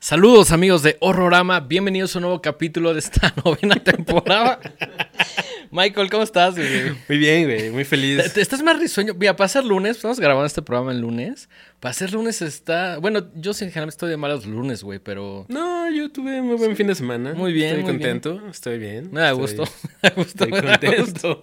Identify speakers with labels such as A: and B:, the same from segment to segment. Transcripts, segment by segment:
A: Saludos amigos de Horrorama, bienvenidos a un nuevo capítulo de esta novena temporada. Michael, ¿cómo estás, güey?
B: Muy bien, güey, muy feliz.
A: ¿Estás más risueño? Mira, para ser lunes, estamos grabando este programa el lunes. Para ser lunes está... Bueno, yo generalmente estoy de malos lunes, güey, pero...
B: No, yo tuve muy buen fin de semana.
A: Muy bien,
B: estoy
A: muy
B: contento, estoy bien.
A: Me da gusto, me da gusto.
B: Estoy contento.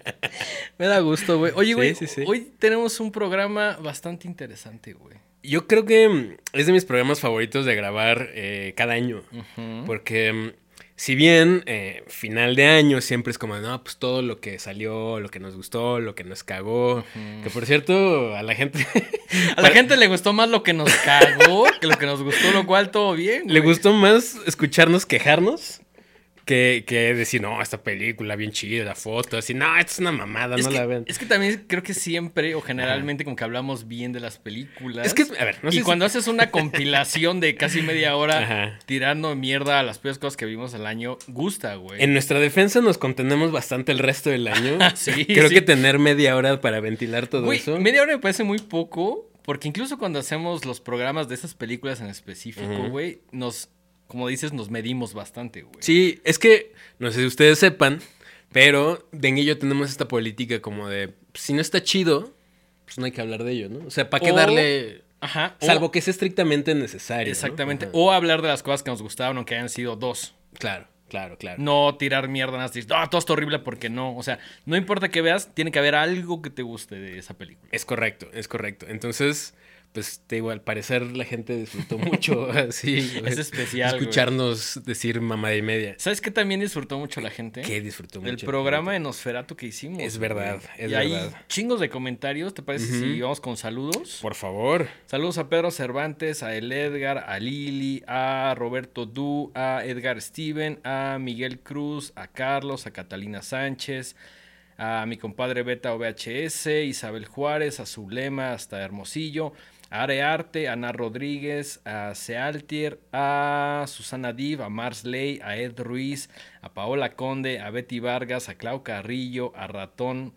A: Me da gusto, güey. Oye, güey,
B: Sí.
A: hoy tenemos un programa bastante interesante, güey.
B: Yo creo que es de mis programas favoritos de grabar cada año.
A: Uh-huh.
B: Porque si bien final de año siempre es como, no, pues todo lo que salió, lo que nos gustó, lo que nos cagó.
A: Uh-huh.
B: Que por cierto, a la gente...
A: A la gente le gustó más lo que nos cagó que lo que nos gustó, lo cual todo bien, güey.
B: Le gustó más escucharnos quejarnos que decir, no, esta película bien chida, la foto, así, no, esto es una mamada, no la ven.
A: Es que también creo que siempre o generalmente como que hablamos bien de las películas.
B: Es que, a ver, no sé
A: y
B: si...
A: cuando haces una compilación de casi media hora
B: Ajá.
A: tirando mierda a las peores cosas que vimos al año, gusta, güey.
B: En nuestra defensa nos contenemos bastante el resto del año.
A: Sí,
B: Creo
A: sí.
B: que tener media hora para ventilar todo
A: Güey,
B: eso.
A: media hora me parece muy poco, porque incluso cuando hacemos los programas de esas películas en específico, güey, como dices, nos medimos bastante, güey.
B: Sí, es que, no sé si ustedes sepan, pero Dengue y yo tenemos esta política como de, si no está chido, pues no hay que hablar de ello, ¿no? O sea, ¿para qué darle...?
A: Ajá.
B: Salvo que sea estrictamente necesario.
A: Exactamente.
B: ¿no?
A: O hablar de las cosas que nos gustaban, aunque hayan sido dos.
B: Claro.
A: No tirar mierda, nada, decir, todo está horrible porque no. O sea, no importa que veas, tiene que haber algo que te guste de esa película.
B: Es correcto. Entonces, pues te digo, al parecer la gente disfrutó mucho así.
A: Es especial,
B: escucharnos decir mamada y media.
A: ¿Sabes qué también disfrutó mucho la gente?
B: ¿Qué disfrutó mucho?
A: El programa de Nosferatu que hicimos.
B: Es verdad,
A: güey.
B: es
A: y
B: verdad.
A: hay chingos de comentarios. ¿Te parece si vamos con saludos?
B: Por favor.
A: Saludos a Pedro Cervantes, a El Edgar, a Lili, a Roberto Du, a Edgar Steven, a Miguel Cruz, a Carlos, a Catalina Sánchez, a mi compadre Beta OVHS, Isabel Juárez, a Zulema, hasta Hermosillo, a Arearte, a Ana Rodríguez, a Sealtier, a Susana Div, a Mars Ley, a Ed Ruiz, a Paola Conde, a Betty Vargas, a Clau Carrillo, a Ratón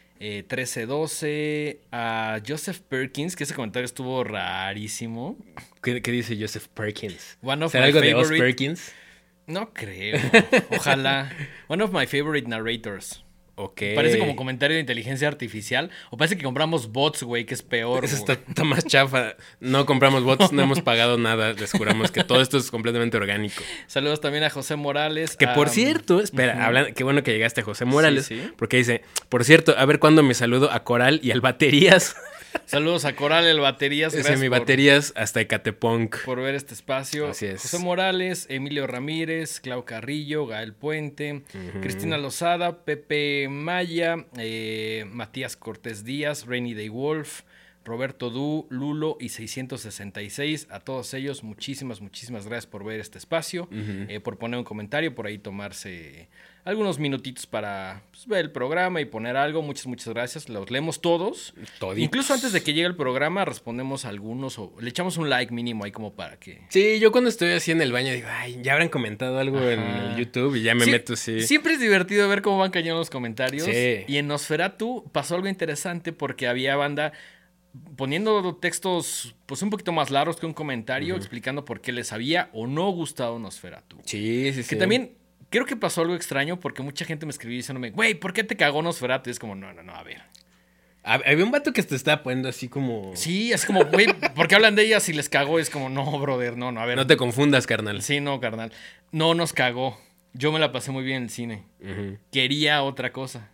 A: 1312, a Joseph Perkins, que ese comentario estuvo rarísimo.
B: ¿Qué dice Joseph Perkins?
A: One of
B: ¿Será
A: my
B: algo de Oz
A: favorite...
B: Perkins?
A: No creo. Ojalá. One of my favorite narrators.
B: Ok.
A: Parece como comentario de inteligencia artificial. O parece que compramos bots, güey, que es peor.
B: Eso está más chafa. No compramos bots, no hemos pagado nada. Les juramos que todo esto es completamente orgánico.
A: Saludos también a José Morales.
B: Que por cierto, espera, qué bueno que llegaste a José Morales.
A: Sí.
B: Porque dice, por cierto, a ver cuándo me saludo a Coral y al Baterías.
A: Saludos a Coral, el Baterías.
B: Ese mi Baterías hasta Ecatepunk.
A: Por ver este espacio.
B: Así es.
A: José Morales, Emilio Ramírez, Clau Carrillo, Gael Puente, Cristina Lozada, Pepe Maya, Matías Cortés Díaz, Rainy Day Wolf, Roberto Du, Lulo y 666. A todos ellos, muchísimas gracias por ver este espacio, por poner un comentario, por ahí tomarse algunos minutitos para ver el programa y poner algo. Muchas gracias. Los leemos todos.
B: Toditos.
A: Incluso antes de que llegue el programa, respondemos a algunos o le echamos un like mínimo ahí como para que...
B: Sí, yo cuando estoy así en el baño digo, ay, ya habrán comentado algo en el YouTube y ya me meto así.
A: Siempre es divertido ver cómo van cayendo los comentarios.
B: Sí.
A: Y en Nosferatu pasó algo interesante porque había banda poniendo textos pues un poquito más largos que un comentario explicando por qué les había o no gustado Nosferatu.
B: Sí.
A: Que también creo que pasó algo extraño porque mucha gente me escribió diciéndome, güey, ¿por qué te cagó Nosferatu? Y es como, no, a ver.
B: Había un vato que te estaba poniendo así como...
A: Sí, es como, güey, ¿por qué hablan de ellas y les cagó? Es como, no, brother, no, a ver.
B: No te confundas, carnal.
A: Sí, no, carnal. No nos cagó. Yo me la pasé muy bien en el cine. Quería otra cosa.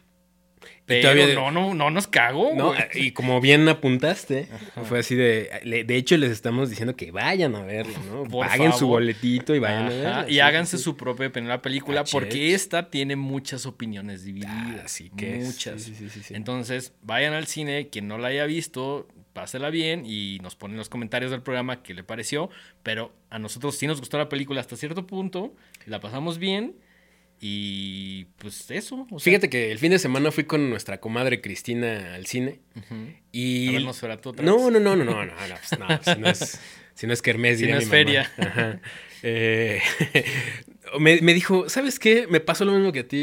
A: Pero
B: todavía...
A: no nos cagó,
B: No,
A: güey.
B: y como bien apuntaste, fue así de hecho les estamos diciendo que vayan a verlo, ¿no?
A: Por
B: Paguen
A: favor.
B: su boletito y vayan a verlo.
A: Y háganse su propia opinión de la película,
B: Así
A: porque
B: es.
A: esta tiene muchas opiniones divididas.
B: Así que
A: muchas.
B: Sí.
A: Entonces, vayan al cine, quien no la haya visto, pásela bien y nos ponen en los comentarios del programa qué le pareció, pero a nosotros sí nos gustó la película hasta cierto punto, la pasamos bien. Y pues eso. O sea,
B: Fíjate que el fin de semana fui con nuestra comadre Cristina al cine. Y...
A: A ver, Nosferatu otra
B: No,
A: vez.
B: pues, si no es Kermés,
A: Si
B: diría
A: no es
B: mi
A: feria.
B: mamá. Ajá. Me dijo, ¿sabes qué? Me pasó lo mismo que a ti.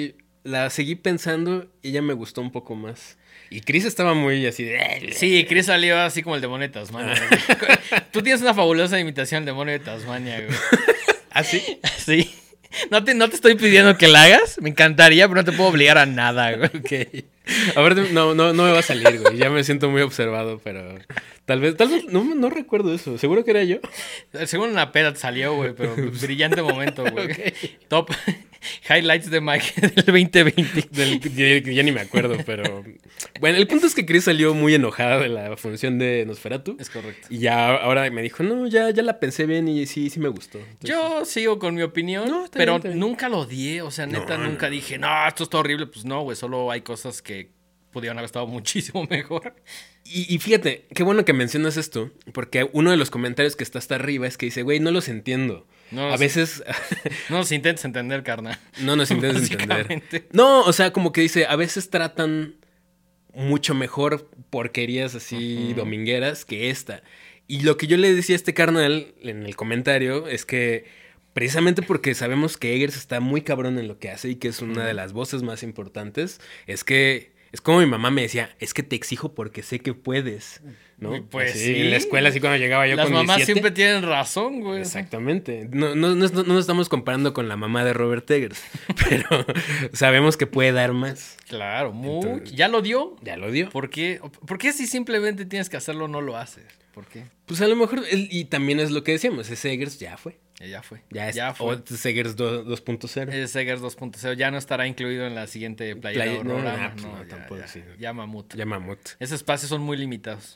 B: la seguí pensando y ella me gustó un poco más. Y Chris estaba muy así de...
A: Sí, Chris salió así como el demonio de Tasmania. Tú tienes una fabulosa imitación del demonio de Tasmania, güey.
B: ¿Ah, sí?
A: Sí. No te estoy pidiendo que la hagas. Me encantaría, pero no te puedo obligar a nada, güey.
B: Ok. A ver, no me va a salir, güey. Ya me siento muy observado, pero... Tal vez, no recuerdo eso. ¿Seguro que era yo?
A: Según una peda te salió, güey, pero brillante momento, güey. Okay. Top highlights de Mike del 2020.
B: Ya ni me acuerdo, pero... Bueno, el punto es que Chris salió muy enojada de la función de Nosferatu.
A: Es correcto.
B: Y ya ahora me dijo, no, ya la pensé bien y sí me gustó. Entonces,
A: yo sigo con mi opinión, pero nunca lo odié. O sea, neta, nunca dije, no, esto está horrible. Pues no, güey, solo hay cosas que pudieron haber estado muchísimo mejor.
B: Y fíjate, qué bueno que mencionas esto, porque uno de los comentarios que está hasta arriba es que dice, güey, no los entiendo. A veces...
A: no nos intentes entender, carnal.
B: No nos intentes entender. No, o sea, como que dice, a veces tratan mucho mejor porquerías así domingueras que esta. Y lo que yo le decía a este carnal en el comentario es que precisamente porque sabemos que Eggers está muy cabrón en lo que hace y que es una de las voces más importantes, es que... Es como mi mamá me decía, es que te exijo porque sé que puedes, ¿no?
A: Pues
B: así,
A: sí.
B: En la escuela, así cuando llegaba yo
A: las
B: con mis 7.
A: Las mamás siempre tienen razón, güey.
B: Exactamente. No nos estamos comparando con la mamá de Robert Eggers, pero sabemos que puede dar más.
A: Claro, mucho. Entonces, ¿ya lo dio?
B: Ya lo dio.
A: ¿Por qué si simplemente tienes que hacerlo no lo haces? ¿Por qué?
B: Pues a lo mejor, y también es lo que decíamos, ese Eggers ya fue.
A: Ya fue.
B: Ya fue. O Eggers 2.0.
A: Es Eggers 2.0. Ya no estará incluido en la siguiente playera o programa.
B: No, tampoco.
A: Ya mamut.
B: Ya mamut.
A: Esos espacios son muy limitados.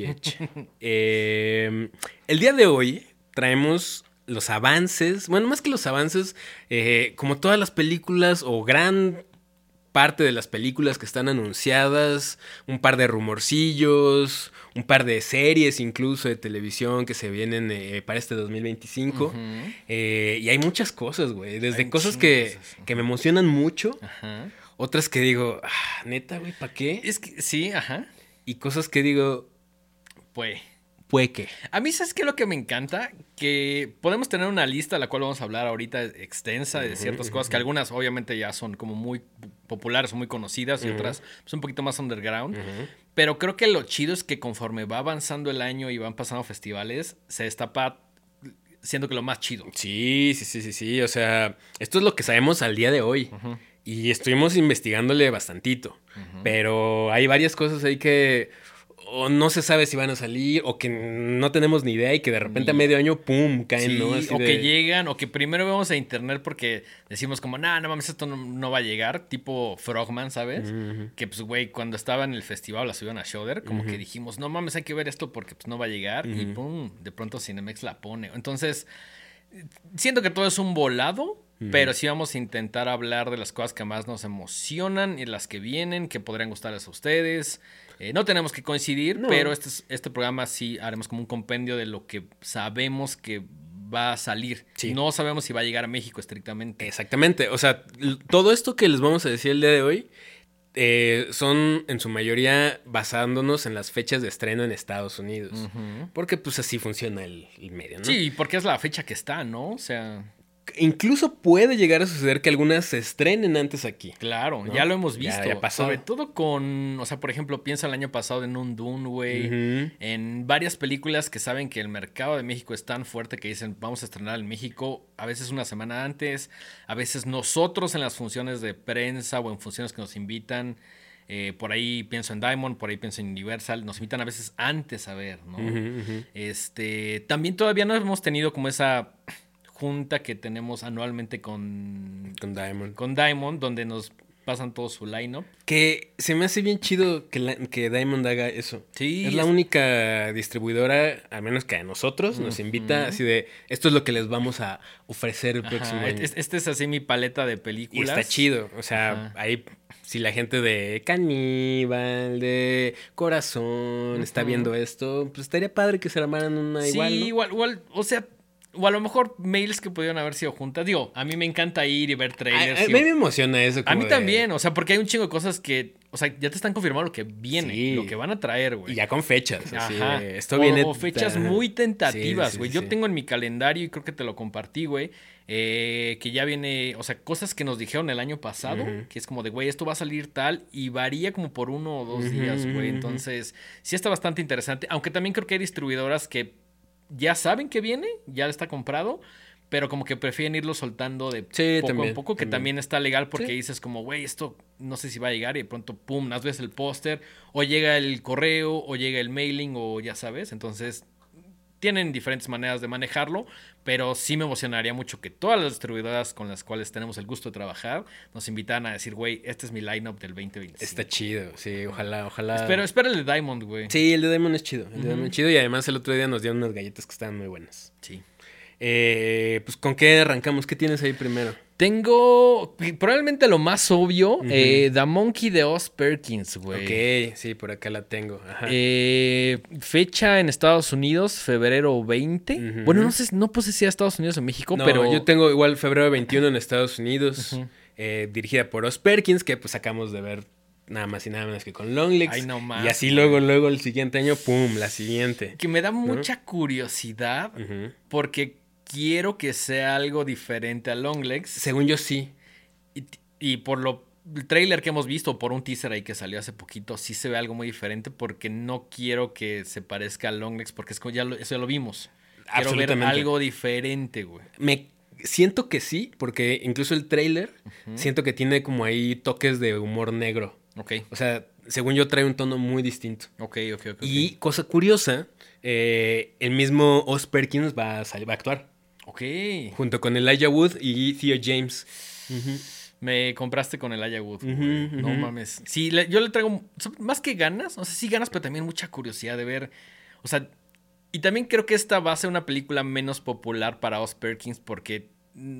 B: El día de hoy traemos los avances. Bueno, más que los avances, como todas las películas o gran parte de las películas que están anunciadas, un par de rumorcillos, un par de series incluso de televisión que se vienen para este 2025. Y hay muchas cosas, güey. Desde cosas que me emocionan mucho, otras que digo, neta, güey, ¿para qué?
A: Es que sí,
B: Y cosas que digo, Puede que.
A: A mí, ¿sabes qué es lo que me encanta? Que podemos tener una lista, la cual vamos a hablar ahorita, extensa, de ciertas cosas, que algunas obviamente ya son como muy populares o muy conocidas, y otras pues, un poquito más underground. Pero creo que lo chido es que conforme va avanzando el año y van pasando festivales, se destapa siendo que lo más chido.
B: Sí. O sea, esto es lo que sabemos al día de hoy. Y estuvimos investigándole bastantito. Pero hay varias cosas ahí que... o no se sabe si van a salir, o que no tenemos ni idea y que de repente a medio año, ¡pum!, caen, ¿no?
A: Así que llegan, o que primero vamos a internet porque decimos como, no mames, esto no va a llegar, tipo Frogman, ¿sabes? Que pues, güey, cuando estaba en el festival, la subieron a Shudder, como que dijimos, no mames, hay que ver esto porque pues no va a llegar, y ¡pum!, de pronto Cinemex la pone. Entonces, siento que todo es un volado, pero sí vamos a intentar hablar de las cosas que más nos emocionan y las que vienen, que podrían gustarles a ustedes. No tenemos que coincidir, pero este programa sí haremos como un compendio de lo que sabemos que va a salir. Sí. No sabemos si va a llegar a México estrictamente.
B: Exactamente. O sea, todo esto que les vamos a decir el día de hoy son en su mayoría basándonos en las fechas de estreno en Estados Unidos. Porque pues así funciona el medio, ¿no?
A: Sí, porque es la fecha que está, ¿no? O sea...
B: Incluso puede llegar a suceder que algunas se estrenen antes aquí.
A: Claro, ¿no? Ya lo hemos visto.
B: Ya pasó.
A: Sobre todo con, o sea, por ejemplo, piensa el año pasado en un Dune, güey. En varias películas que saben que el mercado de México es tan fuerte que dicen, vamos a estrenar en México, a veces una semana antes, a veces nosotros en las funciones de prensa o en funciones que nos invitan. Por ahí pienso en Diamond, por ahí pienso en Universal. Nos invitan a veces antes a ver, ¿no? También todavía no hemos tenido como esa... junta que tenemos anualmente con Diamond, donde nos pasan todo su line-up.
B: Que se me hace bien chido que Diamond haga eso.
A: Sí.
B: Es la única distribuidora, al menos que a nosotros, nos invita así de, esto es lo que les vamos a ofrecer el próximo año.
A: Este es así mi paleta de películas.
B: Y está chido, o sea, ahí si la gente de Caníbal, de Corazón, está viendo esto, pues estaría padre que se armaran una igual, ¿no?
A: igual, o sea... O a lo mejor mails que pudieron haber sido juntas. Digo, a mí me encanta ir y ver trailers.
B: A mí me emociona eso.
A: A mí también, o sea, porque hay un chingo de cosas que, o sea, ya te están confirmando lo que viene,
B: Sí.
A: lo que van a traer, güey.
B: Y ya con fechas. Así,
A: Ajá.
B: esto viene...
A: O fechas muy tentativas,
B: Sí,
A: güey.
B: sí,
A: Yo
B: sí.
A: tengo en mi calendario, y creo que te lo compartí, güey, que ya viene, o sea, cosas que nos dijeron el año pasado, que es como de, güey, esto va a salir tal, y varía como por 1 o 2 días, güey. Entonces, sí está bastante interesante, aunque también creo que hay distribuidoras que ya saben que viene, ya está comprado, pero como que prefieren irlo soltando de
B: Sí,
A: poco
B: también,
A: en poco, que
B: también.
A: también está legal porque
B: Sí.
A: dices como, güey, esto no sé si va a llegar y de pronto, pum, nas ves el póster, o llega el correo, o llega el mailing, o ya sabes, entonces tienen diferentes maneras de manejarlo, pero sí me emocionaría mucho que todas las distribuidoras con las cuales tenemos el gusto de trabajar nos invitaran a decir, güey, este es mi lineup del 2025.
B: Está chido, sí, ojalá.
A: Espera el de Diamond, güey.
B: Sí, el de Diamond es chido. El de Diamond es chido y además el otro día nos dieron unas galletas que estaban muy buenas.
A: Sí.
B: Pues, ¿con qué arrancamos? ¿Qué tienes ahí primero?
A: Tengo probablemente lo más obvio, The Monkey de Oz Perkins, güey.
B: Ok, sí, por acá la tengo. Ajá.
A: Fecha en Estados Unidos, febrero 20. Bueno, no sé, no puse si a Estados Unidos o México,
B: No,
A: pero
B: yo tengo igual febrero 21 en Estados Unidos, dirigida por Oz Perkins, que pues acabamos de ver nada más y nada menos que con Longlegs.
A: Ay, no más,
B: y así
A: güey.
B: luego el siguiente año, pum, la siguiente.
A: que me da mucha curiosidad porque quiero que sea algo diferente a Longlegs.
B: Según yo sí.
A: Y por el trailer que hemos visto, por un teaser ahí que salió hace poquito, sí se ve algo muy diferente porque no quiero que se parezca a Longlegs porque es como eso ya lo vimos. Quiero ver
B: Absolutamente.
A: algo diferente, güey.
B: Me siento que sí, porque incluso el trailer siento que tiene como ahí toques de humor negro.
A: Ok,
B: O sea, según yo trae un tono muy distinto.
A: ok.
B: Y cosa curiosa, el mismo Oz Perkins va a actuar
A: Ok.
B: junto con Elijah Wood y Theo James.
A: Me compraste con el Aya Wood, güey.
B: Ujú,
A: No
B: ujú.
A: mames. Sí, yo le traigo más que ganas, o sea, sí ganas, pero también mucha curiosidad de ver. O sea, y también creo que esta va a ser una película menos popular para Oz Perkins porque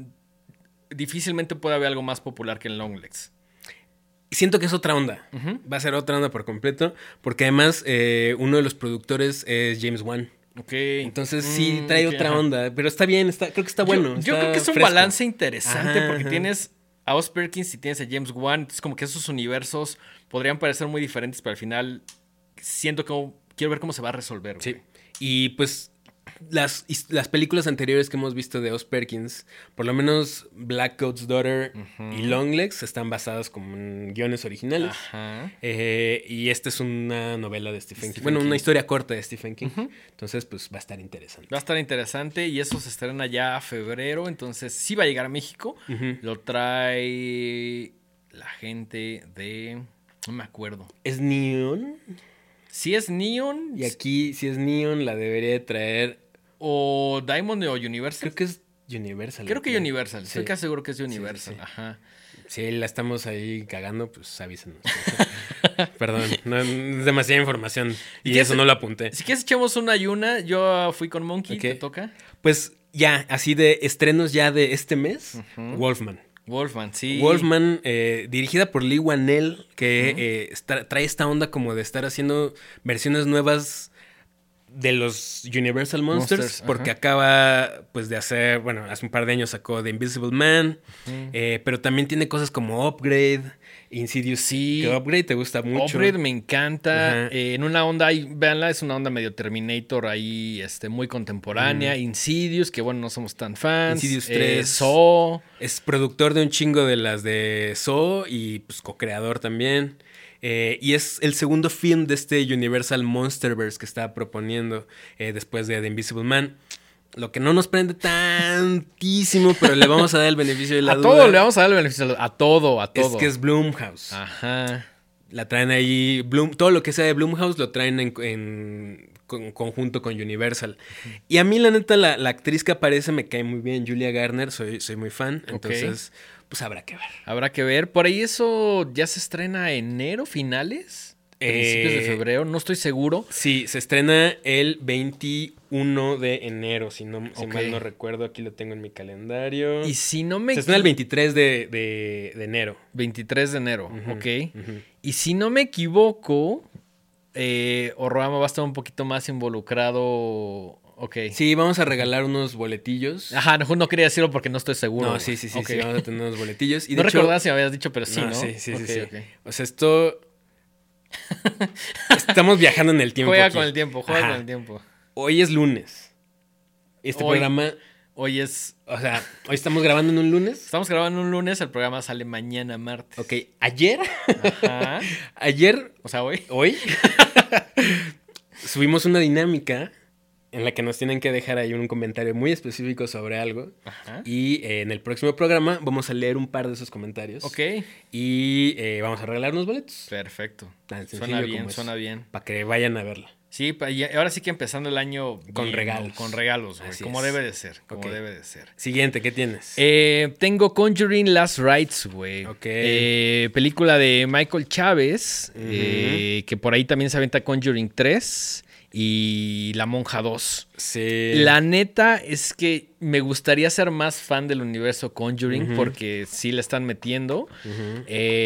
A: difícilmente puede haber algo más popular que en Longlegs.
B: Siento que es otra onda. Va a ser otra onda por completo. Porque además uno de los productores es James Wan.
A: Ok.
B: Entonces sí trae
A: ok,
B: otra
A: ajá.
B: onda. Pero está bien, creo que está bueno.
A: Yo
B: está
A: creo que es un
B: fresco.
A: balance interesante
B: Ajá,
A: porque
B: ajá.
A: tienes a Oz Perkins y tienes a James Wan. Entonces, como que esos universos podrían parecer muy diferentes, pero al final siento que quiero ver cómo se va a resolver.
B: Sí.
A: Güey.
B: Y pues las películas anteriores que hemos visto de Oz Perkins, por lo menos Black Coat's Daughter y Longlegs, están basadas como en guiones originales.
A: Ajá.
B: Y esta es una novela de Stephen King.
A: Stephen
B: Bueno,
A: King.
B: una historia corta de Stephen King. Entonces, pues va a estar interesante.
A: Va a estar interesante y eso se estrena ya a febrero, entonces sí va a llegar a México. Lo trae la gente de... No me acuerdo.
B: ¿Es Neon?
A: Si es Neon
B: Y aquí, si es Neon, la debería de traer.
A: o Diamond o Universal.
B: Creo que es Universal.
A: Creo que Universal.
B: Sí.
A: Estoy casi seguro que es Universal.
B: sí.
A: Ajá.
B: Si la estamos ahí cagando, pues avísenos. Perdón, no, es demasiada información. Y
A: qué
B: eso
A: es-
B: no lo apunté.
A: Si quieres echemos una y una. Yo fui con Monkey,
B: Ok.
A: ¿te toca?
B: Pues ya, así de estrenos ya de este mes, Wolfman.
A: Wolfman, sí.
B: Wolfman, dirigida por Lee Whannell, que trae esta onda como de estar haciendo versiones nuevas de los Universal Monsters,
A: Monsters,
B: porque
A: ajá.
B: acaba pues de hacer, bueno, hace un par de años sacó The Invisible Man, pero también tiene cosas como Upgrade, Insidious.
A: Sí.
B: Que Upgrade te gusta mucho.
A: Upgrade me encanta.
B: Ajá.
A: En una onda, ahí, véanla, es una onda medio Terminator ahí, muy contemporánea. Insidious, que bueno, no somos tan fans.
B: Insidious 3.
A: Saw.
B: Es productor de un chingo de las de Saw y pues co-creador también. Y es el segundo film de este Universal Monsterverse que está proponiendo después de The Invisible Man. Lo que no nos prende tantísimo, pero le vamos a dar el beneficio de la
A: A
B: duda.
A: todo le vamos a dar el beneficio. A todo.
B: Es que es Blumhouse.
A: Ajá.
B: La traen ahí. Todo lo que sea de Blumhouse lo traen en conjunto con Universal. Y a mí, la neta, la actriz que aparece me cae muy bien. Julia Garner, soy muy fan. Entonces, pues habrá que ver.
A: Habrá que ver. Por ahí eso ya se estrena enero, finales. Principios de febrero, no estoy seguro.
B: Sí, se estrena el 21 de enero, si
A: Ok.
B: mal no recuerdo. Aquí lo tengo en mi calendario.
A: Y si no me
B: Se estrena el 23 de enero.
A: 23 de enero, ok.
B: ujú.
A: Y si no me equivoco, Horrorama va a estar un poquito más involucrado. Ok.
B: Sí, vamos a regalar unos boletillos.
A: Ajá, no quería decirlo porque no estoy seguro.
B: No,
A: güey.
B: sí,
A: Ok.
B: sí, vamos a tener unos boletillos. Y
A: No
B: de hecho,
A: recordaba si me habías dicho, pero sí, ¿no?
B: Sí.
A: Ok.
B: O sea, esto... Estamos viajando en el tiempo
A: Juega
B: aquí.
A: con el tiempo, juega
B: Ajá.
A: con el tiempo.
B: Hoy es lunes. Este
A: Hoy.
B: programa...
A: Hoy es...
B: O sea, hoy estamos grabando en un lunes.
A: Estamos grabando un lunes, el programa sale mañana martes.
B: Ok, ayer...
A: Ajá.
B: Ayer...
A: O sea, hoy.
B: Hoy... subimos una dinámica en la que nos tienen que dejar ahí un comentario muy específico sobre algo.
A: Ajá.
B: Y en el próximo programa vamos a leer un par de esos comentarios.
A: Ok.
B: Y vamos a regalar unos boletos.
A: Perfecto.
B: Tan sencillo
A: Suena bien,
B: como es.
A: suena bien.
B: Para que vayan a verla.
A: Sí, y ahora sí que empezando el año
B: Con
A: bien,
B: regalos.
A: ¿no? Con regalos, güey.
B: Así
A: Como
B: es.
A: debe de ser, como
B: Ok.
A: debe de ser.
B: Siguiente, ¿qué tienes?
A: Tengo Conjuring Last Rites, güey.
B: Ok.
A: Película de Michael Chávez,
B: Ujú.
A: que por ahí también se aventa Conjuring 3 y La Monja 2.
B: Sí.
A: La neta es que me gustaría ser más fan del universo Conjuring
B: Ujú.
A: porque sí le están metiendo.
B: Ujú.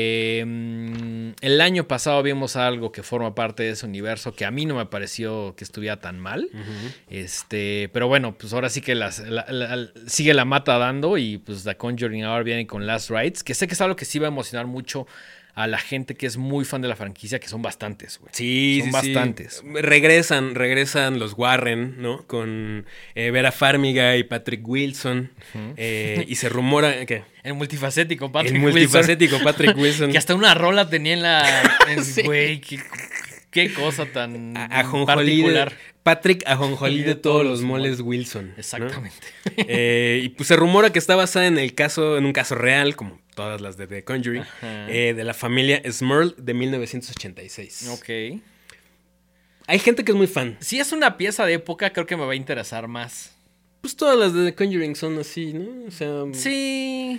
A: El año pasado vimos algo que forma parte de ese universo que a mí no me pareció que estuviera tan mal.
B: Ujú.
A: Pero bueno, pues ahora sí que sigue la mata dando y pues The Conjuring ahora viene con Last Rites, que sé que es algo que sí va a emocionar mucho a la gente que es muy fan de la franquicia, que son bastantes, güey.
B: Sí,
A: Son bastantes.
B: Regresan los Warren, ¿no? Con Vera Farmiga y Patrick Wilson. Y se rumora que
A: El multifacético Patrick
B: el
A: Wilson.
B: multifacético Patrick Wilson.
A: Que hasta una rola tenía en la...
B: Sí.
A: Güey, qué cosa tan
B: Ajonjolí
A: particular.
B: Patrick Ajonjolí de todos los moles Wilson. ¿no?
A: Exactamente.
B: Y pues se rumora que está basada en un caso real, como todas las de The Conjuring,
A: Ajá.
B: de la familia Smurl de 1986.
A: Ok.
B: Hay gente que es muy fan.
A: Si es una pieza de época, creo que me va a interesar más.
B: Pues todas las de The Conjuring son así, ¿no? O sea,
A: Sí.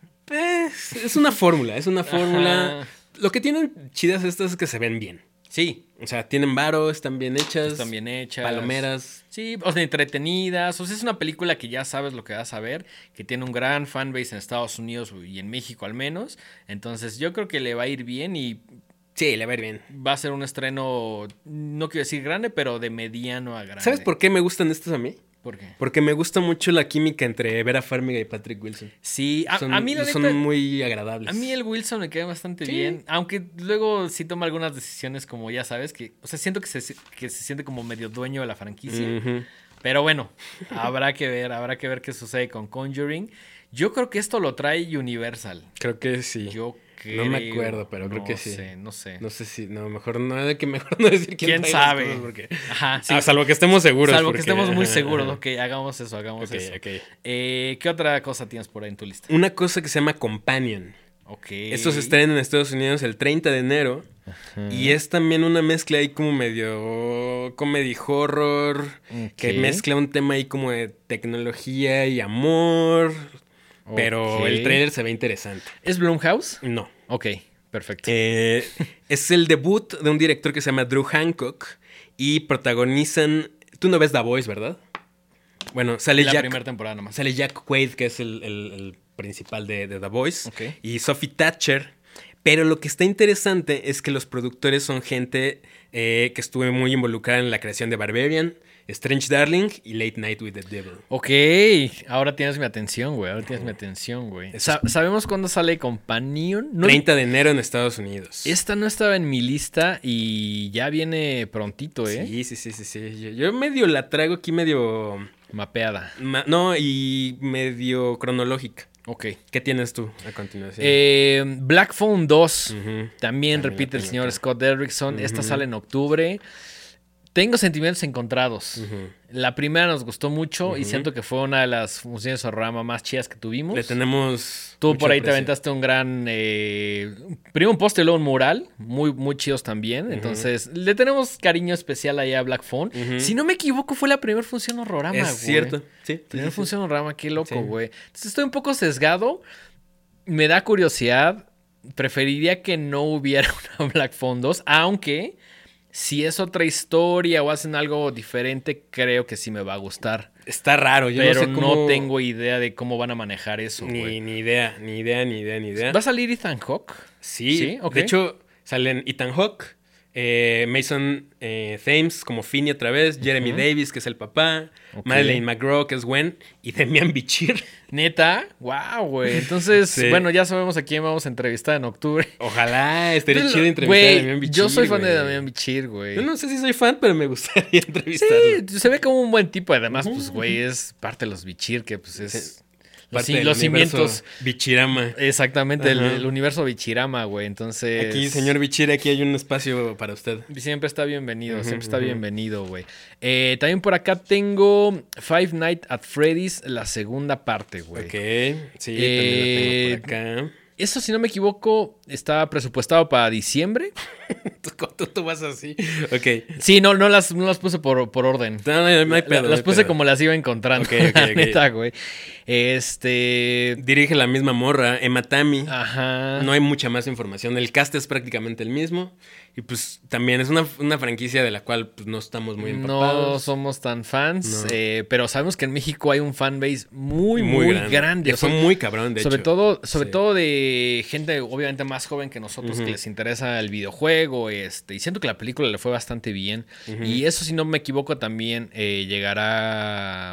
B: es una fórmula,
A: Ajá.
B: Lo que tienen chidas estas es que se ven bien.
A: Sí.
B: O sea, tienen varo, están bien hechas.
A: Están bien hechas.
B: Palomeras.
A: Sí, o sea, entretenidas. O sea, es una película que ya sabes lo que vas a ver, que tiene un gran fanbase en Estados Unidos y en México al menos. Entonces yo creo que le va a ir bien y
B: Sí, le va a ir bien.
A: va a ser un estreno, no quiero decir grande, pero de mediano a grande.
B: ¿Sabes por qué me gustan estas a mí?
A: ¿Por qué?
B: Porque me gusta mucho la química entre Vera Farmiga y Patrick Wilson.
A: Sí,
B: Son,
A: a mí la
B: son
A: neta,
B: muy agradables.
A: a mí el Wilson me queda bastante
B: Sí.
A: bien, aunque luego sí toma algunas decisiones como ya sabes, que, o sea, siento que se siente como medio dueño de la franquicia.
B: Ujú.
A: Pero bueno, habrá que ver qué sucede con Conjuring. Yo creo que esto lo trae Universal.
B: Creo que sí.
A: Yo creo.
B: No me acuerdo, pero creo que sí.
A: No sé.
B: No sé si, mejor no decir
A: ¿Quién
B: trae las
A: sabe?
B: cosas porque...
A: Ajá, sí.
B: salvo que estemos seguros.
A: Salvo que
B: porque-
A: estemos muy
B: ajá,
A: seguros.
B: ajá.
A: Ok, hagamos eso.
B: Ok.
A: ¿Qué otra cosa tienes por ahí en tu lista?
B: Una cosa que se llama Companion.
A: Ok.
B: Esto se estrena en Estados Unidos el 30 de enero. Y es también una mezcla ahí como medio comedy horror. Que
A: Ok.
B: mezcla un tema ahí como de tecnología y amor. Pero
A: Ok.
B: el trailer se ve interesante.
A: ¿Es Blumhouse?
B: No.
A: Ok, perfecto.
B: Es el debut de un director que se llama Drew Hancock. Y protagonizan... Tú no ves The Voice, ¿verdad? Bueno, sale
A: la
B: Jack...
A: primera temporada nomás.
B: Sale Jack Quaid, que es el principal de The Voice.
A: Ok.
B: Y Sophie Thatcher. Pero lo que está interesante es que los productores son gente que estuvo muy involucrada en la creación de Barbarian, Strange Darling y Late Night with the Devil.
A: Ok, ahora tienes mi atención, güey. ¿Sabemos cuándo sale Companion? No,
B: 30 de enero en Estados Unidos.
A: esta no estaba en mi lista y ya viene prontito, ¿eh?
B: Sí. Yo medio la traigo aquí medio...
A: Mapeada.
B: No, y medio cronológica.
A: Ok.
B: ¿Qué tienes tú a continuación?
A: Black Phone 2.
B: Ujú.
A: También
B: También
A: repite
B: la
A: el
B: tengo
A: señor
B: acá.
A: Scott Derrickson. Esta sale en octubre. Tengo sentimientos encontrados.
B: Ujú.
A: La primera nos gustó mucho y siento que fue una de las funciones de Horrorama más chidas que tuvimos.
B: Le tenemos...
A: Tú
B: mucho
A: por ahí te
B: aprecio.
A: aventaste un gran... primero un poste y luego un mural. Muy, muy chidos también. Entonces, le tenemos cariño especial ahí a Black Phone.
B: Ujú.
A: Si no me equivoco, fue la primera función Horrorama, güey.
B: Es cierto. Sí.
A: Primera función Horrorama, qué loco,
B: Sí.
A: güey. Entonces, estoy un poco sesgado. Me da curiosidad. Preferiría que no hubiera una Black Phone 2, aunque... Si es otra historia o hacen algo diferente, creo que sí me va a gustar.
B: Está raro, yo
A: Pero
B: no sé cómo...
A: no tengo idea de cómo van a manejar eso, güey.
B: Ni idea.
A: ¿Va a salir Ethan Hawke?
B: Sí,
A: Sí, ok.
B: de hecho salen Ethan Hawke, Mason Thames como Finney otra vez. Jeremy Davis, que es el papá.
A: Ok.
B: Madeleine McGraw, que es Gwen. Y Demian Bichir.
A: Neta, wow, güey. Entonces,
B: Sí.
A: bueno, ya sabemos a quién vamos a entrevistar en octubre.
B: Ojalá, estaría
A: Pero,
B: chido entrevistar
A: güey,
B: a Demian Bichir.
A: yo soy fan de
B: güey.
A: Damián Bichir, güey.
B: Yo no sé si soy fan, pero me gustaría entrevistarlo.
A: Sí, se ve como un buen tipo. Además, pues, güey, es parte de los Bichir, que pues es
B: Parte del
A: los
B: universo
A: cimientos.
B: Bichirama.
A: Exactamente,
B: Ajá.
A: el universo Bichirama, güey. Entonces.
B: Aquí, señor Bichir, aquí hay un espacio para usted.
A: Siempre está bienvenido,
B: Ujú,
A: siempre está
B: ujú.
A: bienvenido, güey. También por acá tengo Five Nights at Freddy's, la segunda parte, güey.
B: Ok, sí, también lo tengo por acá.
A: Eso, si no me equivoco, está presupuestado para diciembre.
B: Tú vas así. Ok.
A: Sí, no las puse por orden.
B: No hay pedo. no
A: Las
B: hay
A: puse
B: pedo.
A: como las iba encontrando.
B: Ok, ok,
A: la
B: ok.
A: neta, güey.
B: Dirige la misma morra, Emma Tammy.
A: Ajá.
B: No hay mucha más información. El cast es prácticamente el mismo. Y pues también es una franquicia de la cual pues, no estamos muy empapados.
A: No somos tan fans,
B: No.
A: pero sabemos que en México hay un fanbase muy grande.
B: Fue muy cabrón, de
A: sobre
B: hecho.
A: todo
B: Sí.
A: de gente obviamente más joven que nosotros,
B: Ujú.
A: que les interesa el videojuego, y siento que la película le fue bastante bien.
B: Ujú.
A: Y eso, si no me equivoco, también llegará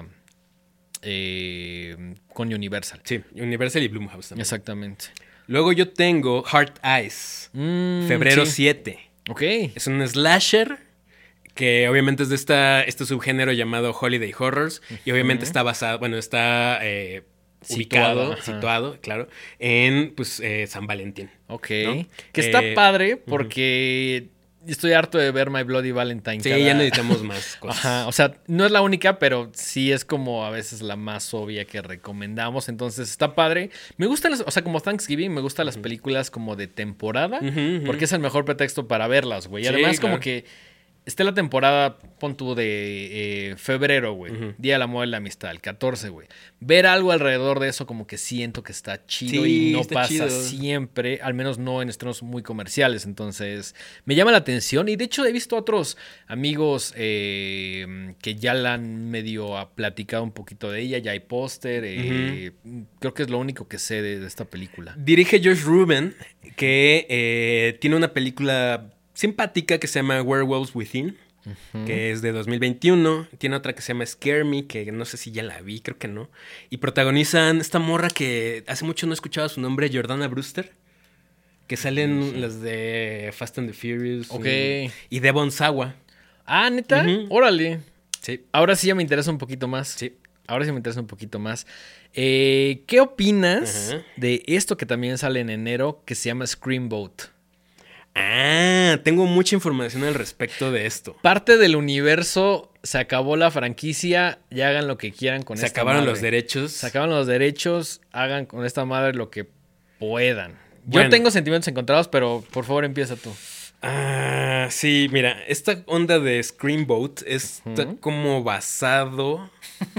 A: con Universal.
B: Sí, Universal y Blumhouse también.
A: Exactamente.
B: Luego yo tengo Heart Eyes, febrero
A: sí.
B: 7.
A: Ok.
B: Es un slasher que obviamente es de este subgénero llamado Holiday Horrors. Y obviamente está basado, bueno, está situado, claro, en pues San Valentín.
A: Ok.
B: ¿No?
A: Que está padre
B: ujú.
A: porque estoy harto de ver My Bloody Valentine.
B: Sí, ya necesitamos más cosas.
A: Ajá, o sea, no es la única, pero sí es como a veces la más obvia que recomendamos. Entonces está padre. Me gustan o sea, como Thanksgiving, me gustan las películas como de temporada,
B: Ujú, ujú.
A: porque es el mejor pretexto para verlas, güey. Y
B: Sí,
A: además, como
B: claro.
A: que esté la temporada, pon tú, de febrero, güey.
B: Ujú.
A: Día del Amor y la Amistad, el 14, güey. Ver algo alrededor de eso, como que siento que está chido
B: Sí,
A: y no
B: está
A: pasa
B: chido.
A: siempre, al menos no en estrenos muy comerciales. Entonces, me llama la atención. Y de hecho, he visto a otros amigos que ya la han medio platicado un poquito de ella. Ya hay póster. Creo que es lo único que sé de esta película.
B: Dirige Josh Rubin, que tiene una película simpática que se llama Werewolves Within, que es de 2021. Tiene otra que se llama Scare Me, que no sé si ya la vi, creo que no. Y protagonizan esta morra que hace mucho no escuchaba su nombre, Jordana Brewster, que salen las de Fast and the Furious.
A: Ok.
B: Y Devon Sawa.
A: Ah, ¿neta?
B: Ujú.
A: Órale.
B: Sí.
A: Ahora sí ya me interesa un poquito más.
B: Sí.
A: Ahora sí me interesa un poquito más. ¿Qué opinas
B: Ajá.
A: de esto que también sale en enero, que se llama Screamboat?
B: Ah, tengo mucha información al respecto de esto.
A: Parte del universo, se acabó la franquicia, ya hagan lo que quieran con
B: Se
A: esta
B: acabaron
A: madre.
B: los derechos.
A: Se acaban los derechos, hagan con esta madre lo que puedan. Yo
B: Bueno.
A: tengo sentimientos encontrados, pero por favor empieza tú.
B: Ah, sí, mira, esta onda de Screamboat está como basado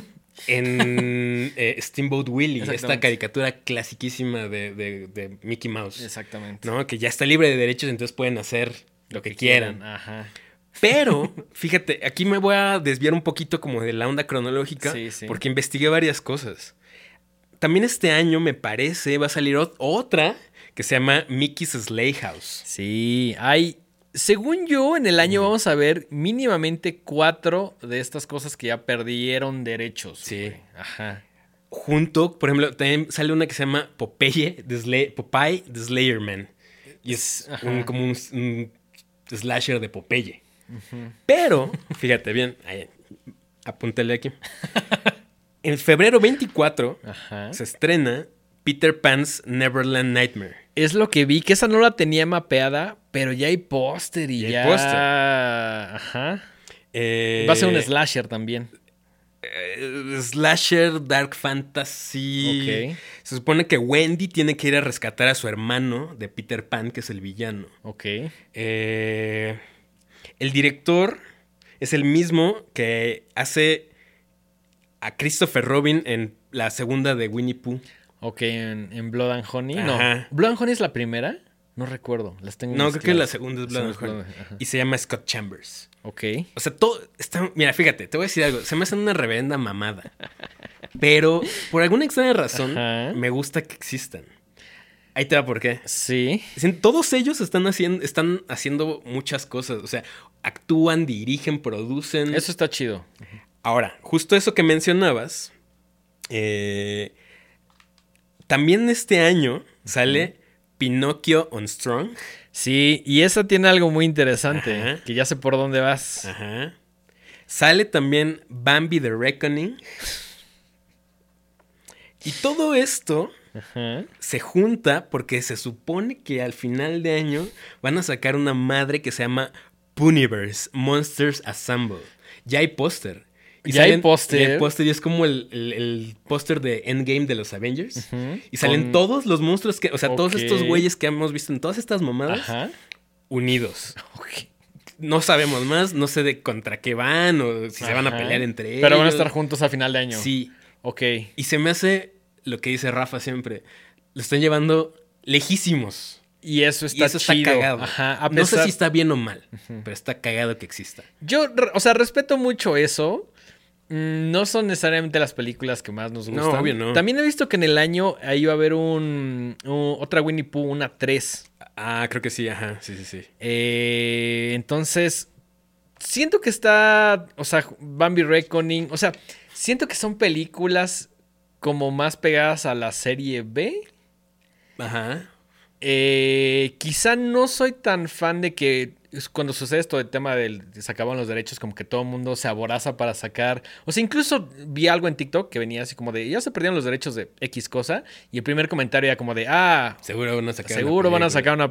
B: en Steamboat Willie, esta
A: Exactamente.
B: caricatura clasiquísima de Mickey Mouse,
A: Exactamente.
B: ¿no? Que ya está libre de derechos, entonces pueden hacer lo que quieran.
A: Ajá.
B: Pero, fíjate, aquí me voy a desviar un poquito como de la onda cronológica,
A: Sí, sí.
B: porque investigué varias cosas. También este año, me parece, va a salir otra que se llama Mickey's Sleigh House.
A: Sí, hay. Según yo, en el año vamos a ver mínimamente 4 de estas cosas que ya perdieron derechos.
B: Sí.
A: güey. Ajá.
B: Junto, por ejemplo, también sale una que se llama Popeye the Slayer Man. Y es
A: Ajá.
B: como un slasher de Popeye. Pero, fíjate bien, ahí, apúntale aquí. En febrero 24
A: Ajá.
B: se estrena Peter Pan's Neverland Nightmare.
A: Es lo que vi, que esa no la tenía mapeada, pero ya hay póster y
B: Ya hay
A: ya.
B: póster.
A: Ajá. Va a ser un slasher también.
B: Slasher, Dark Fantasy.
A: Ok.
B: Se supone que Wendy tiene que ir a rescatar a su hermano de Peter Pan, que es el villano.
A: Ok.
B: El director es el mismo que hace a Christopher Robin en la segunda de Winnie Pooh.
A: Ok, en Blood and Honey.
B: Ajá.
A: No. ¿Blood and Honey es la primera? No recuerdo. Las tengo
B: No, creo que la
A: mezcladas.
B: segunda es Blood and Honey.
A: Ajá.
B: Y se llama Scott Chambers.
A: Ok.
B: O sea, todo está... Mira, fíjate, te voy a decir algo. Se me hace una reverenda mamada. Pero por alguna extraña razón
A: Ajá.
B: me gusta que existan. Ahí te va por qué.
A: Sí.
B: Todos ellos están haciendo muchas cosas. O sea, actúan, dirigen, producen.
A: Eso está chido.
B: Ahora, justo eso que mencionabas. También este año sale Pinocchio on Strong.
A: Sí, y esa tiene algo muy interesante.
B: Ajá.
A: Que ya sé por dónde vas.
B: Ajá. Sale también Bambi the Reckoning. Y todo esto
A: Ajá.
B: se junta porque se supone que al final de año van a sacar una madre que se llama Puniverse Monsters Assemble. Ya hay póster.
A: Ya hay póster.
B: Ya hay póster y es como el póster de Endgame de los Avengers.
A: Ujú.
B: Y salen todos los monstruos que... O sea, todos
A: Ok.
B: estos güeyes que hemos visto en todas estas mamadas
A: Ajá.
B: unidos.
A: Ok.
B: No sabemos más, no sé de contra qué van o si se van a
A: Ajá.
B: pelear entre ellos.
A: Pero van a estar juntos a final de año.
B: Sí.
A: Ok.
B: Y se me hace lo que dice Rafa siempre. Lo están llevando lejísimos.
A: Y eso
B: Y eso está
A: chido.
B: cagado.
A: Ajá.
B: No sé si está bien o mal, pero está cagado que exista.
A: Yo, o sea, respeto mucho eso. No son necesariamente las películas que más nos
B: No,
A: gustan.
B: obvio no.
A: También he visto que en el año ahí va a haber otra Winnie Pooh, una 3.
B: Ah, creo que sí, ajá. Sí, sí, sí.
A: Entonces, siento que está, o sea, Bambi Reckoning, o sea, siento que son películas como más pegadas a la serie B.
B: Ajá.
A: Quizá no soy tan fan de que cuando sucede esto del tema de se acaban los derechos, como que todo el mundo se aboraza para sacar. O sea, incluso vi algo en TikTok que venía así como de ya se perdieron los derechos de X cosa. Y el primer comentario era como de
B: Seguro van a sacar
A: seguro van a
B: película.
A: sacar una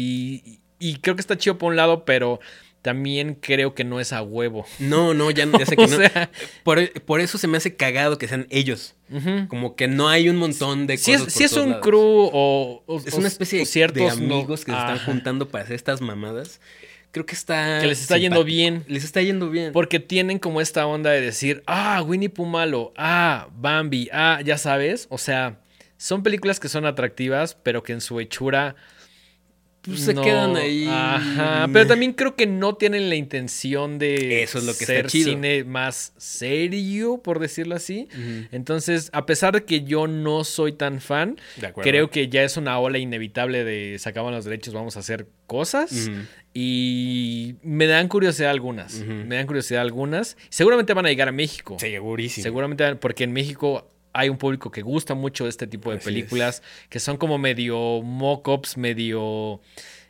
A: y creo que está chido por un lado, pero también creo que no es a huevo.
B: No, ya sé que
A: O
B: no.
A: sea-
B: Por eso se me hace cagado que sean ellos.
A: Ujú.
B: Como que no hay un montón de
A: Si
B: cosas
A: es,
B: por
A: si es
B: todos
A: un
B: lados.
A: crew o
B: Es una especie
A: o
B: de
A: ciertos
B: amigos que se están
A: Ajá.
B: juntando para hacer estas mamadas. Creo que está...
A: Que les está yendo
B: simpático.
A: bien.
B: Les está yendo bien.
A: Porque tienen como esta onda de decir, Winnie Pooh malo, Bambi, ya sabes. O sea, son películas que son atractivas, pero que en su hechura
B: Pues se quedan ahí.
A: Ajá, pero también creo que no tienen la intención de
B: Eso es lo que
A: ser
B: está chido.
A: cine más serio, por decirlo así.
B: Ujú.
A: Entonces, a pesar de que yo no soy tan fan,
B: De acuerdo.
A: creo que ya es una ola inevitable de se acaban los derechos, vamos a hacer cosas.
B: Ujú.
A: Y me dan curiosidad algunas.
B: Ujú.
A: Me dan curiosidad algunas. Seguramente van a llegar a México.
B: Segurísimo.
A: Seguramente, porque en México hay un público que gusta mucho este tipo de
B: Así
A: películas que son como medio mock-ups, medio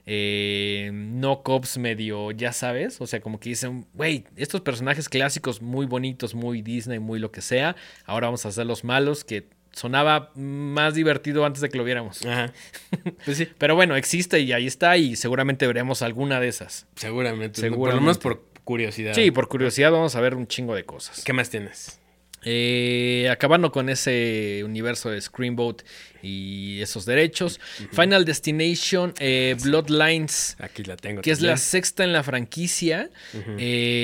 A: no-cops, medio, ya sabes. O sea, como que dicen, güey, estos personajes clásicos muy bonitos, muy Disney, muy lo que sea. Ahora vamos a hacer los malos, que sonaba más divertido antes de que lo viéramos.
B: Ajá. Pues sí,
A: Pero bueno, existe y ahí está y seguramente veremos alguna de esas.
B: seguramente.
A: Seguramente.
B: Por lo menos por curiosidad.
A: Sí, por curiosidad vamos a ver un chingo de cosas.
B: ¿Qué más tienes?
A: Acabando con ese universo de Screamboat y esos derechos. Final Destination, Bloodlines,
B: Aquí la tengo.
A: que es la
B: también.
A: sexta en la franquicia.
B: Ujú.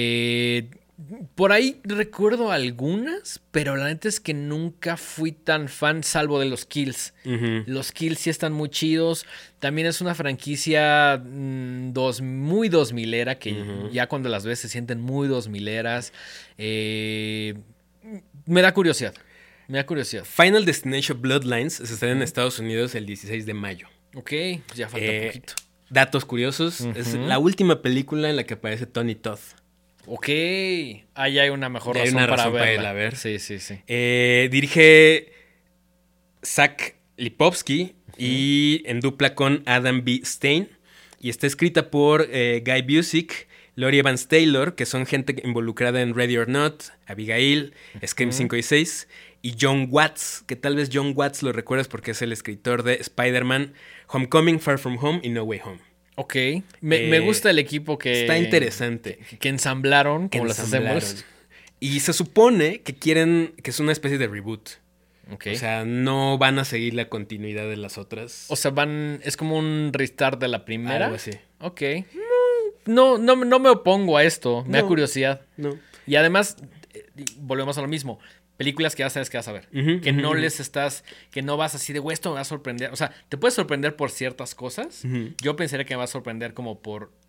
A: Por ahí recuerdo algunas, pero la neta es que nunca fui tan fan, salvo de los kills.
B: Ujú.
A: Los kills sí están muy chidos. También es una franquicia muy 2000era, que
B: Ujú.
A: ya cuando las ves se sienten muy 2000eras. Me da curiosidad. Me da curiosidad.
B: Final Destination Bloodlines se estrena en Estados Unidos el 16 de mayo.
A: Ok, pues ya falta poquito.
B: Datos curiosos. Es
A: Ujú.
B: la última película en la que aparece Tony Todd.
A: Ok. Ahí hay una mejor
B: Ya hay
A: razón,
B: una razón para
A: verla.
B: irla a ver.
A: Sí, sí, sí.
B: Dirige Zach Lipovsky y en dupla con Adam B. Stein. Y está escrita por Guy Busick, Laurie Evans Taylor, que son gente involucrada en Ready or Not, Abigail, Scream 5 y 6, y John Watts, que tal vez John Watts lo recuerdas porque es el escritor de Spider-Man, Homecoming, Far From Home y No Way Home.
A: Ok. Me gusta el equipo que...
B: Está interesante.
A: Que ensamblaron, como las
B: Ensamblaron.
A: hacemos.
B: Y se supone que quieren que es una especie de reboot.
A: Ok.
B: O sea, no van a seguir la continuidad de las otras.
A: Es como un restart de la primera.
B: Algo así.
A: Ok. No me opongo a esto. Me da
B: No.
A: curiosidad.
B: No.
A: Y además, volvemos a lo mismo. Películas que ya sabes que vas a ver.
B: Ujú,
A: Que
B: ujú,
A: no
B: ujú.
A: les estás... Que no vas así de, güey, esto me va a sorprender. O sea, te puedes sorprender por ciertas cosas.
B: Ujú.
A: Yo pensaría que me va a sorprender como por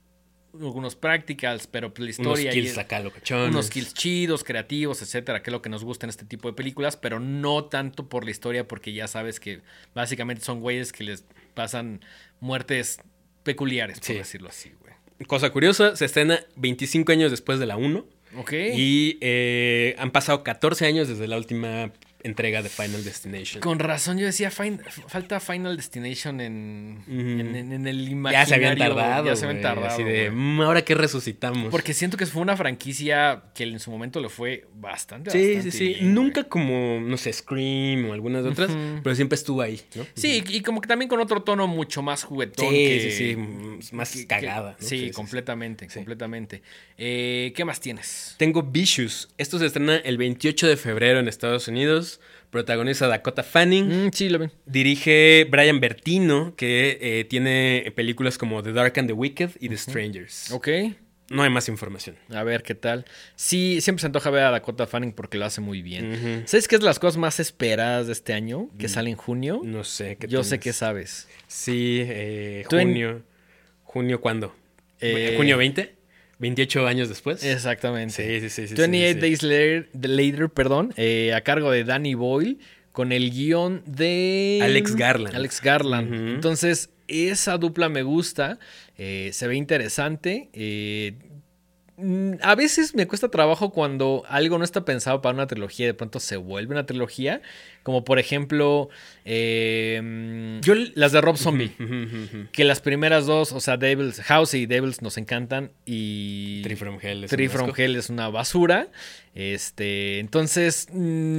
A: algunos practicals, pero la
B: Unos
A: historia...
B: kills acá locochones.
A: Unos kills chidos, creativos, etcétera, que es lo que nos gusta en este tipo de películas, pero no tanto por la historia, porque ya sabes que básicamente son güeyes que les pasan muertes peculiares, por decirlo así, güey.
B: Cosa curiosa, se estrena 25 años después de la 1.
A: Ok.
B: Y han pasado 14 años desde la última entrega de Final Destination.
A: Con razón yo decía, falta Final Destination en el imaginario.
B: Ya se habían tardado.
A: Ya se habían tardado.
B: Así de, ¿ahora qué resucitamos?
A: Porque siento que fue una franquicia que en su momento le fue bastante
B: Sí.
A: bien,
B: Nunca como, no sé, Scream o algunas otras, pero siempre estuvo ahí, ¿no?
A: Sí, y como que también con otro tono mucho más juguetón.
B: Sí. Más cagada, ¿no?
A: Sí, completamente. ¿Qué más tienes?
B: Tengo Vicious. Esto se estrena el 28 de febrero en Estados Unidos. Protagoniza Dakota Fanning.
A: Sí, lo ven.
B: Dirige Brian Bertino, que tiene películas como The Dark and the Wicked y The Strangers.
A: Ok.
B: No hay más información.
A: A ver, ¿qué tal? Sí, siempre se antoja ver a Dakota Fanning porque lo hace muy bien. ¿Sabes qué es de las cosas más esperadas de este año? Que sale en junio.
B: No sé.
A: Yo sé que sabes.
B: Sí, junio. ¿Junio cuándo? ¿Junio 20? ¿28 años después?
A: Exactamente.
B: Sí.
A: 28 Days Later, perdón, a cargo de Danny Boyle, con el guión de...
B: Alex Garland.
A: Entonces, esa dupla me gusta, se ve interesante. A veces me cuesta trabajo cuando algo no está pensado para una trilogía y de pronto se vuelve una trilogía. Como por ejemplo, las de Rob Zombie. Que las primeras dos, o sea, House y Devils nos encantan. Y
B: Tree from
A: Hell es una basura. Entonces,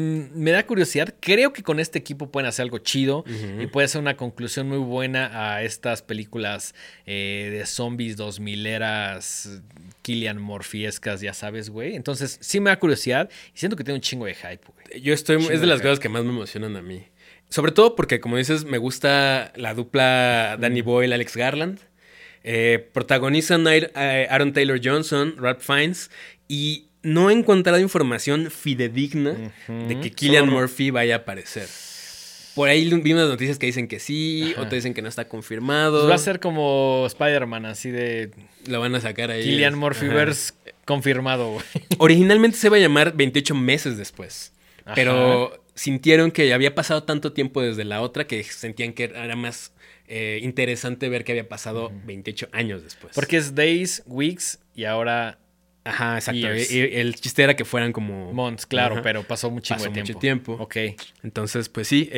A: me da curiosidad. Creo que con este equipo pueden hacer algo chido. Y puede ser una conclusión muy buena a estas películas de zombies 2000 eras, Cillian Murphyescas, ya sabes, güey. Entonces, sí me da curiosidad. Y siento que tiene un chingo de hype, güey.
B: Es de las cosas que más me emocionan a mí. Sobre todo porque, como dices, me gusta la dupla Danny Boyle, Alex Garland. Protagonizan Aaron Taylor Johnson, Ralph Fiennes. Y no he encontrado información fidedigna de que Cillian Murphy vaya a aparecer. Por ahí vi unas noticias que dicen que sí, otras dicen que no está confirmado.
A: Pues va a ser como Spider-Man, así de...
B: Lo van a sacar ahí.
A: Cillian Murphyverse confirmado, güey.
B: Originalmente se iba a llamar 28 meses después.
A: Ajá.
B: Pero sintieron que había pasado tanto tiempo desde la otra que sentían que era más interesante ver que había pasado 28 años después.
A: Porque es Days, Weeks y ahora...
B: Ajá, exacto. El chiste era que fueran como...
A: months, claro, pero pasó mucho
B: tiempo.
A: Ok.
B: Entonces, pues sí,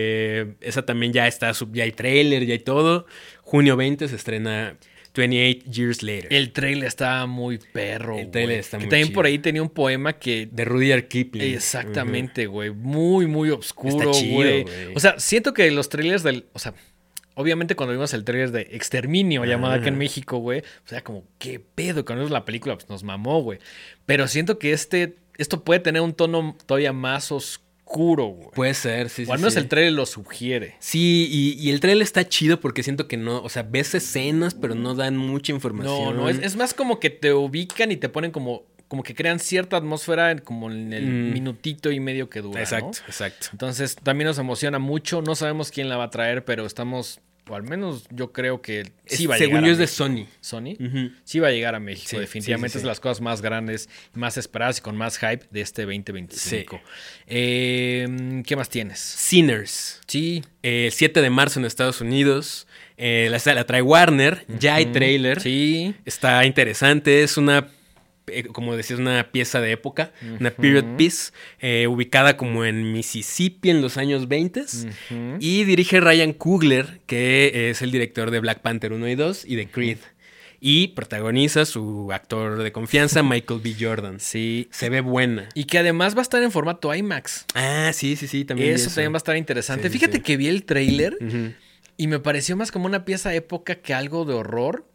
B: esa también ya está, ya hay tráiler, ya hay todo. Junio 20 se estrena 28 Years Later.
A: El trailer está muy perro,
B: El trailer está muy
A: también
B: chido.
A: por ahí tenía un poema que...
B: De Rudyard Kipling.
A: Exactamente, güey. Muy, muy oscuro,
B: Está chido,
A: güey.
B: güey.
A: O sea, siento que los trailers o sea, obviamente cuando vimos el trailer de Exterminio, llamado acá en México, güey, o sea, como, ¿qué pedo? Cuando vimos la película, pues nos mamó, güey. Pero siento que esto puede tener un tono todavía más oscuro, güey.
B: Puede ser, sí.
A: O al menos el trailer lo sugiere.
B: Sí, y el trailer está chido porque siento que no, o sea, ves escenas, pero no dan mucha información.
A: No, es más como que te ubican y te ponen como que crean cierta atmósfera como en el minutito y medio que dura,
B: Exacto,
A: ¿no?
B: exacto.
A: Entonces también nos emociona mucho. No sabemos quién la va a traer, pero estamos, o al menos yo creo que sí va a llegar.
B: Según yo es de
A: México.
B: Sony.
A: ¿Sony? Sí va a llegar a México,
B: Sí,
A: definitivamente.
B: sí.
A: Es de las cosas más grandes, más esperadas y con más hype de este 2025.
B: Sí.
A: ¿Qué más tienes?
B: Sinners.
A: Sí.
B: 7 de marzo en Estados Unidos. La trae Warner. Ya hay tráiler.
A: Sí.
B: Está interesante. Es una, como decías, una pieza de época. Una period piece. Ubicada como en Mississippi en los años 20. Y dirige Ryan Coogler, que es el director de Black Panther 1 y 2 y de Creed. Y protagoniza su actor de confianza, Michael B. Jordan.
A: Sí.
B: Se ve buena.
A: Y que además va a estar en formato IMAX.
B: Ah, sí. También
A: Eso también va a estar interesante.
B: Sí,
A: Fíjate
B: sí.
A: que vi el tráiler y me pareció más como una pieza de época que algo de horror.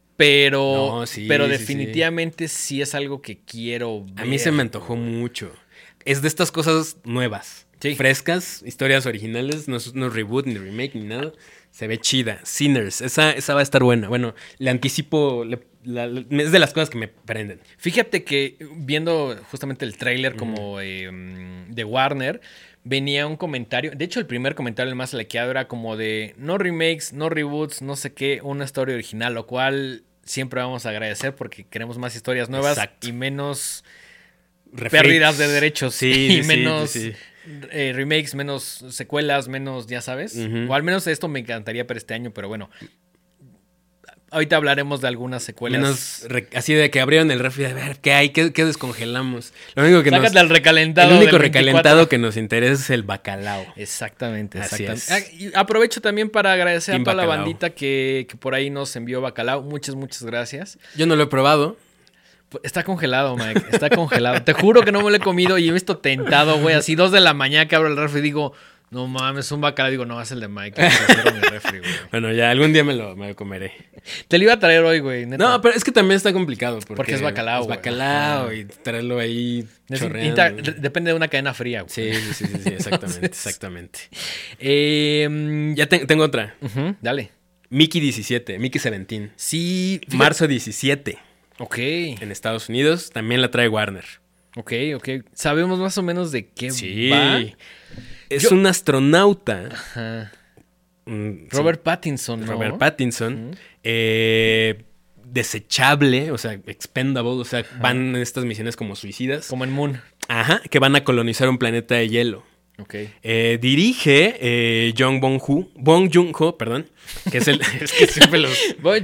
A: Pero,
B: No, sí,
A: pero
B: sí,
A: definitivamente sí es algo que quiero ver.
B: A mí se me antojó mucho. Es de estas cosas nuevas.
A: Sí.
B: Frescas, historias originales, no es reboot, ni remake, ni nada. Se ve chida. Sinners, esa va a estar buena. Bueno, le anticipo, es de las cosas que me prenden.
A: Fíjate que viendo justamente el tráiler como de Warner, venía un comentario. De hecho, el primer comentario, el más likeado, era como de no remakes, no reboots, no sé qué, una historia original, lo cual siempre vamos a agradecer porque queremos más historias nuevas. Exacto. Y menos pérdidas de derechos.
B: Sí,
A: y menos
B: sí.
A: remakes, menos secuelas, menos, ya sabes. O al menos esto me encantaría para este año, pero bueno. Ahorita hablaremos de algunas secuelas.
B: Menos así de que abrieron el refri, a ver, ¿qué hay? ¿Qué descongelamos? Lo único que
A: Sácate al recalentado.
B: El único recalentado que nos interesa es el bacalao.
A: Exactamente. Y aprovecho también para agradecer a toda la bandita que por ahí nos envió bacalao. Muchas gracias.
B: Yo no lo he probado.
A: Está congelado, Mike. Está congelado. Te juro que no me lo he comido y he visto tentado, güey. Así 2 de la mañana que abro el refri y digo... No mames, un bacalao. Digo, no, es el de Mike. Mi refri, güey.
B: Bueno, ya algún día me lo comeré.
A: Te lo iba a traer hoy, güey. Neta.
B: No, pero es que también está complicado.
A: Porque es bacalao.
B: Es bacalao y traerlo ahí chorreando.
A: Depende de una cadena fría, güey.
B: Sí, exactamente. Ya tengo otra.
A: Dale.
B: Mickey 17, Mickey 17.
A: Sí.
B: Fíjate. Marzo 17.
A: Ok.
B: En Estados Unidos también la trae Warner.
A: Ok. ¿Sabemos más o menos de qué va?
B: Es un astronauta.
A: Ajá. Robert Pattinson, ¿no?
B: Robert Pattinson. Desechable, o sea, expendable. O sea, van en estas misiones como suicidas.
A: Como en Moon.
B: Ajá, que van a colonizar un planeta de hielo.
A: Ok.
B: Dirige Bong Joon-ho, perdón. Que es el... es que siempre los... Bong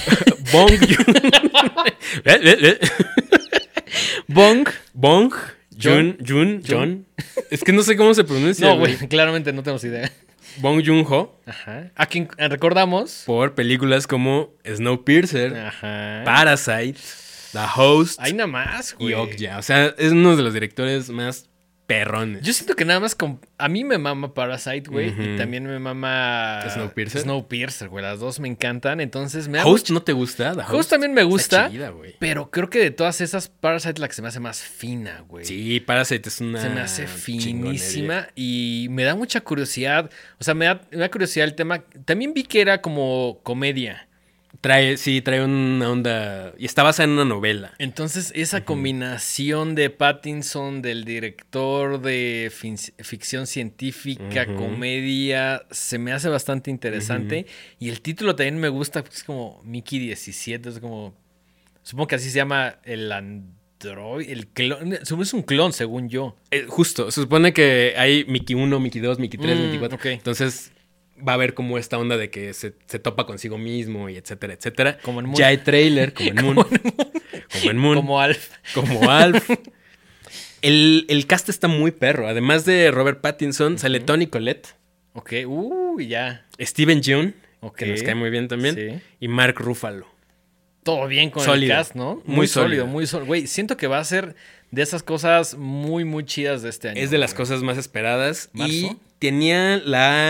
B: Joon-ho. Es que no sé cómo se pronuncia.
A: No, güey, claramente no tenemos idea.
B: Bong Joon-ho.
A: Ajá. A quien recordamos
B: por películas como Snowpiercer, Parasite, The Host.
A: Ahí nada más, güey.
B: Y Okja. O sea, es uno de los directores más perrones.
A: Yo siento que nada más a mí me mama Parasite, güey. Y también me mama Snowpiercer, güey. Las dos me encantan. Entonces me da
B: ¿Host no te gusta?
A: Host también me gusta. Chida, pero creo que de todas esas, Parasite es la que se me hace más fina, güey.
B: Sí, Parasite es una...
A: Se me hace finísima y me da mucha curiosidad. O sea, me da curiosidad el tema. También vi que era como comedia.
B: Trae una onda... Y está basada en una novela.
A: Entonces, esa combinación de Pattinson, del director de ficción científica, comedia, se me hace bastante interesante. Y el título también me gusta, porque es como Mickey 17, es como... Supongo que así se llama el android, el clon. Es un clon, según yo.
B: Justo, se supone que hay Mickey 1, Mickey 2, Mickey 3, Mickey 4.
A: Okay.
B: Entonces... va a haber como esta onda de que se topa consigo mismo y etcétera, etcétera.
A: Como en Moon.
B: Ya hay trailer, como en Moon. Como en Moon.
A: Como Alf.
B: Como Alf. El cast está muy perro. Además de Robert Pattinson, sale Toni Collette.
A: Ok, ya.
B: Steven Yeun, que nos cae muy bien también. Sí. Y Mark Ruffalo.
A: Todo bien con el cast, ¿no? Muy sólido. Güey, siento que va a ser de esas cosas muy, muy chidas de este año.
B: Es de las cosas más esperadas.
A: ¿Marzo?
B: Y tenía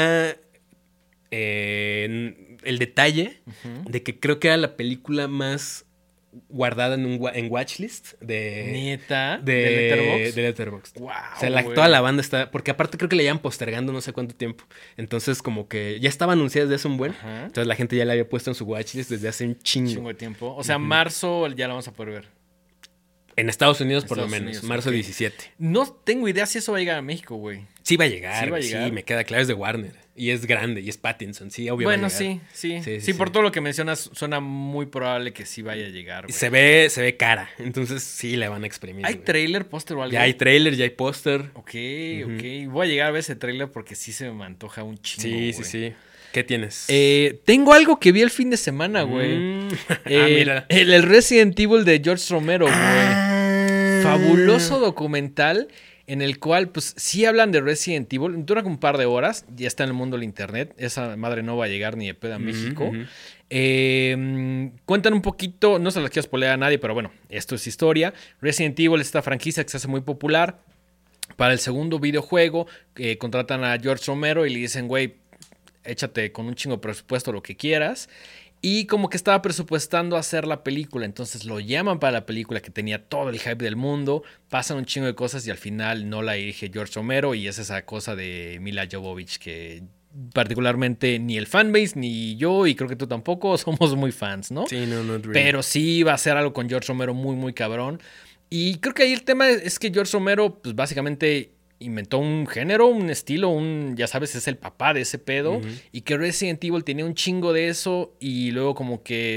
B: el detalle de que creo que era la película más guardada en watchlist de...
A: ¿Neta?
B: ¿De Letterboxd?
A: Wow,
B: o sea, toda la banda está... Porque aparte creo que la llevan postergando no sé cuánto tiempo. Entonces como que ya estaba anunciada desde hace un buen. Entonces la gente ya la había puesto en su watchlist desde hace un chingo
A: de tiempo. O sea, marzo ya la vamos a poder ver.
B: En Estados Unidos por lo menos. Marzo 17.
A: No tengo idea si eso va a llegar a México, güey.
B: Sí va a llegar. Sí, me queda claro. Es de Warner. Y es grande. Y es Pattinson. Sí, obvio.
A: Bueno, sí, por todo lo que mencionas, suena muy probable que sí vaya a llegar, güey.
B: Se ve cara. Entonces sí le van a exprimir.
A: ¿Hay trailer, póster o algo?
B: Ya hay trailer, ya hay póster.
A: Ok. Voy a llegar a ver ese trailer porque sí se me antoja un chingo,
B: Sí. ¿Qué tienes?
A: Tengo algo que vi el fin de semana, güey.
B: Mira.
A: El Resident Evil de George Romero, güey. Fabuloso documental en el cual, pues, sí hablan de Resident Evil. Dura como un par de horas. Ya está en el mundo del internet. Esa madre no va a llegar ni de pedo a México. Cuentan un poquito, no se las quiero spoilear a nadie, pero bueno, esto es historia. Resident Evil es esta franquicia que se hace muy popular. Para el segundo videojuego, contratan a George Romero y le dicen, güey, échate con un chingo de presupuesto lo que quieras. Y como que estaba presupuestando hacer la película. Entonces lo llaman para la película que tenía todo el hype del mundo. Pasan un chingo de cosas y al final no la dirige George Romero. Y es esa cosa de Mila Jovovich que particularmente ni el fanbase ni yo, y creo que tú tampoco, somos muy fans, ¿no?
B: Sí, no, not really.
A: Pero sí va a ser algo con George Romero muy, muy cabrón. Y creo que ahí el tema es que George romero, pues básicamente inventó un género, un estilo, ya sabes, es el papá de ese pedo. Y que Resident Evil tenía un chingo de eso y luego como que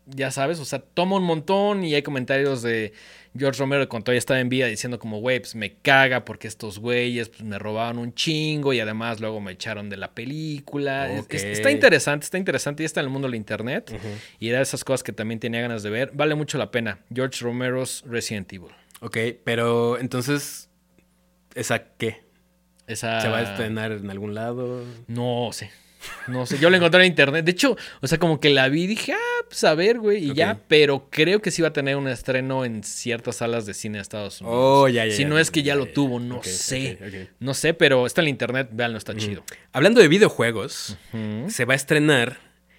A: ya sabes, o sea, toma un montón y hay comentarios de George Romero cuando todavía estaba en vida diciendo como, güey, pues me caga porque estos güeyes pues, me robaron un chingo y además luego me echaron de la película.
B: Ok.
A: Está interesante, ya está en el mundo del internet y era de esas cosas que también tenía ganas de ver. Vale mucho la pena. George Romero's Resident Evil.
B: Ok, pero entonces, ¿esa qué?
A: Esa...
B: ¿Se va a estrenar en algún lado?
A: No sé. No sé, yo la encontré en internet. De hecho, o sea, como que la vi y dije, pues a ver, güey, y
B: Ok.
A: ya. Pero creo que sí va a tener un estreno en ciertas salas de cine de Estados Unidos.
B: Oh, ya.
A: Si no es que ya lo tuvo, no
B: Ok,
A: sé.
B: ok.
A: No sé, pero está en el internet, véanlo, está chido.
B: Hablando de videojuegos,
A: Ujú.
B: se va a estrenar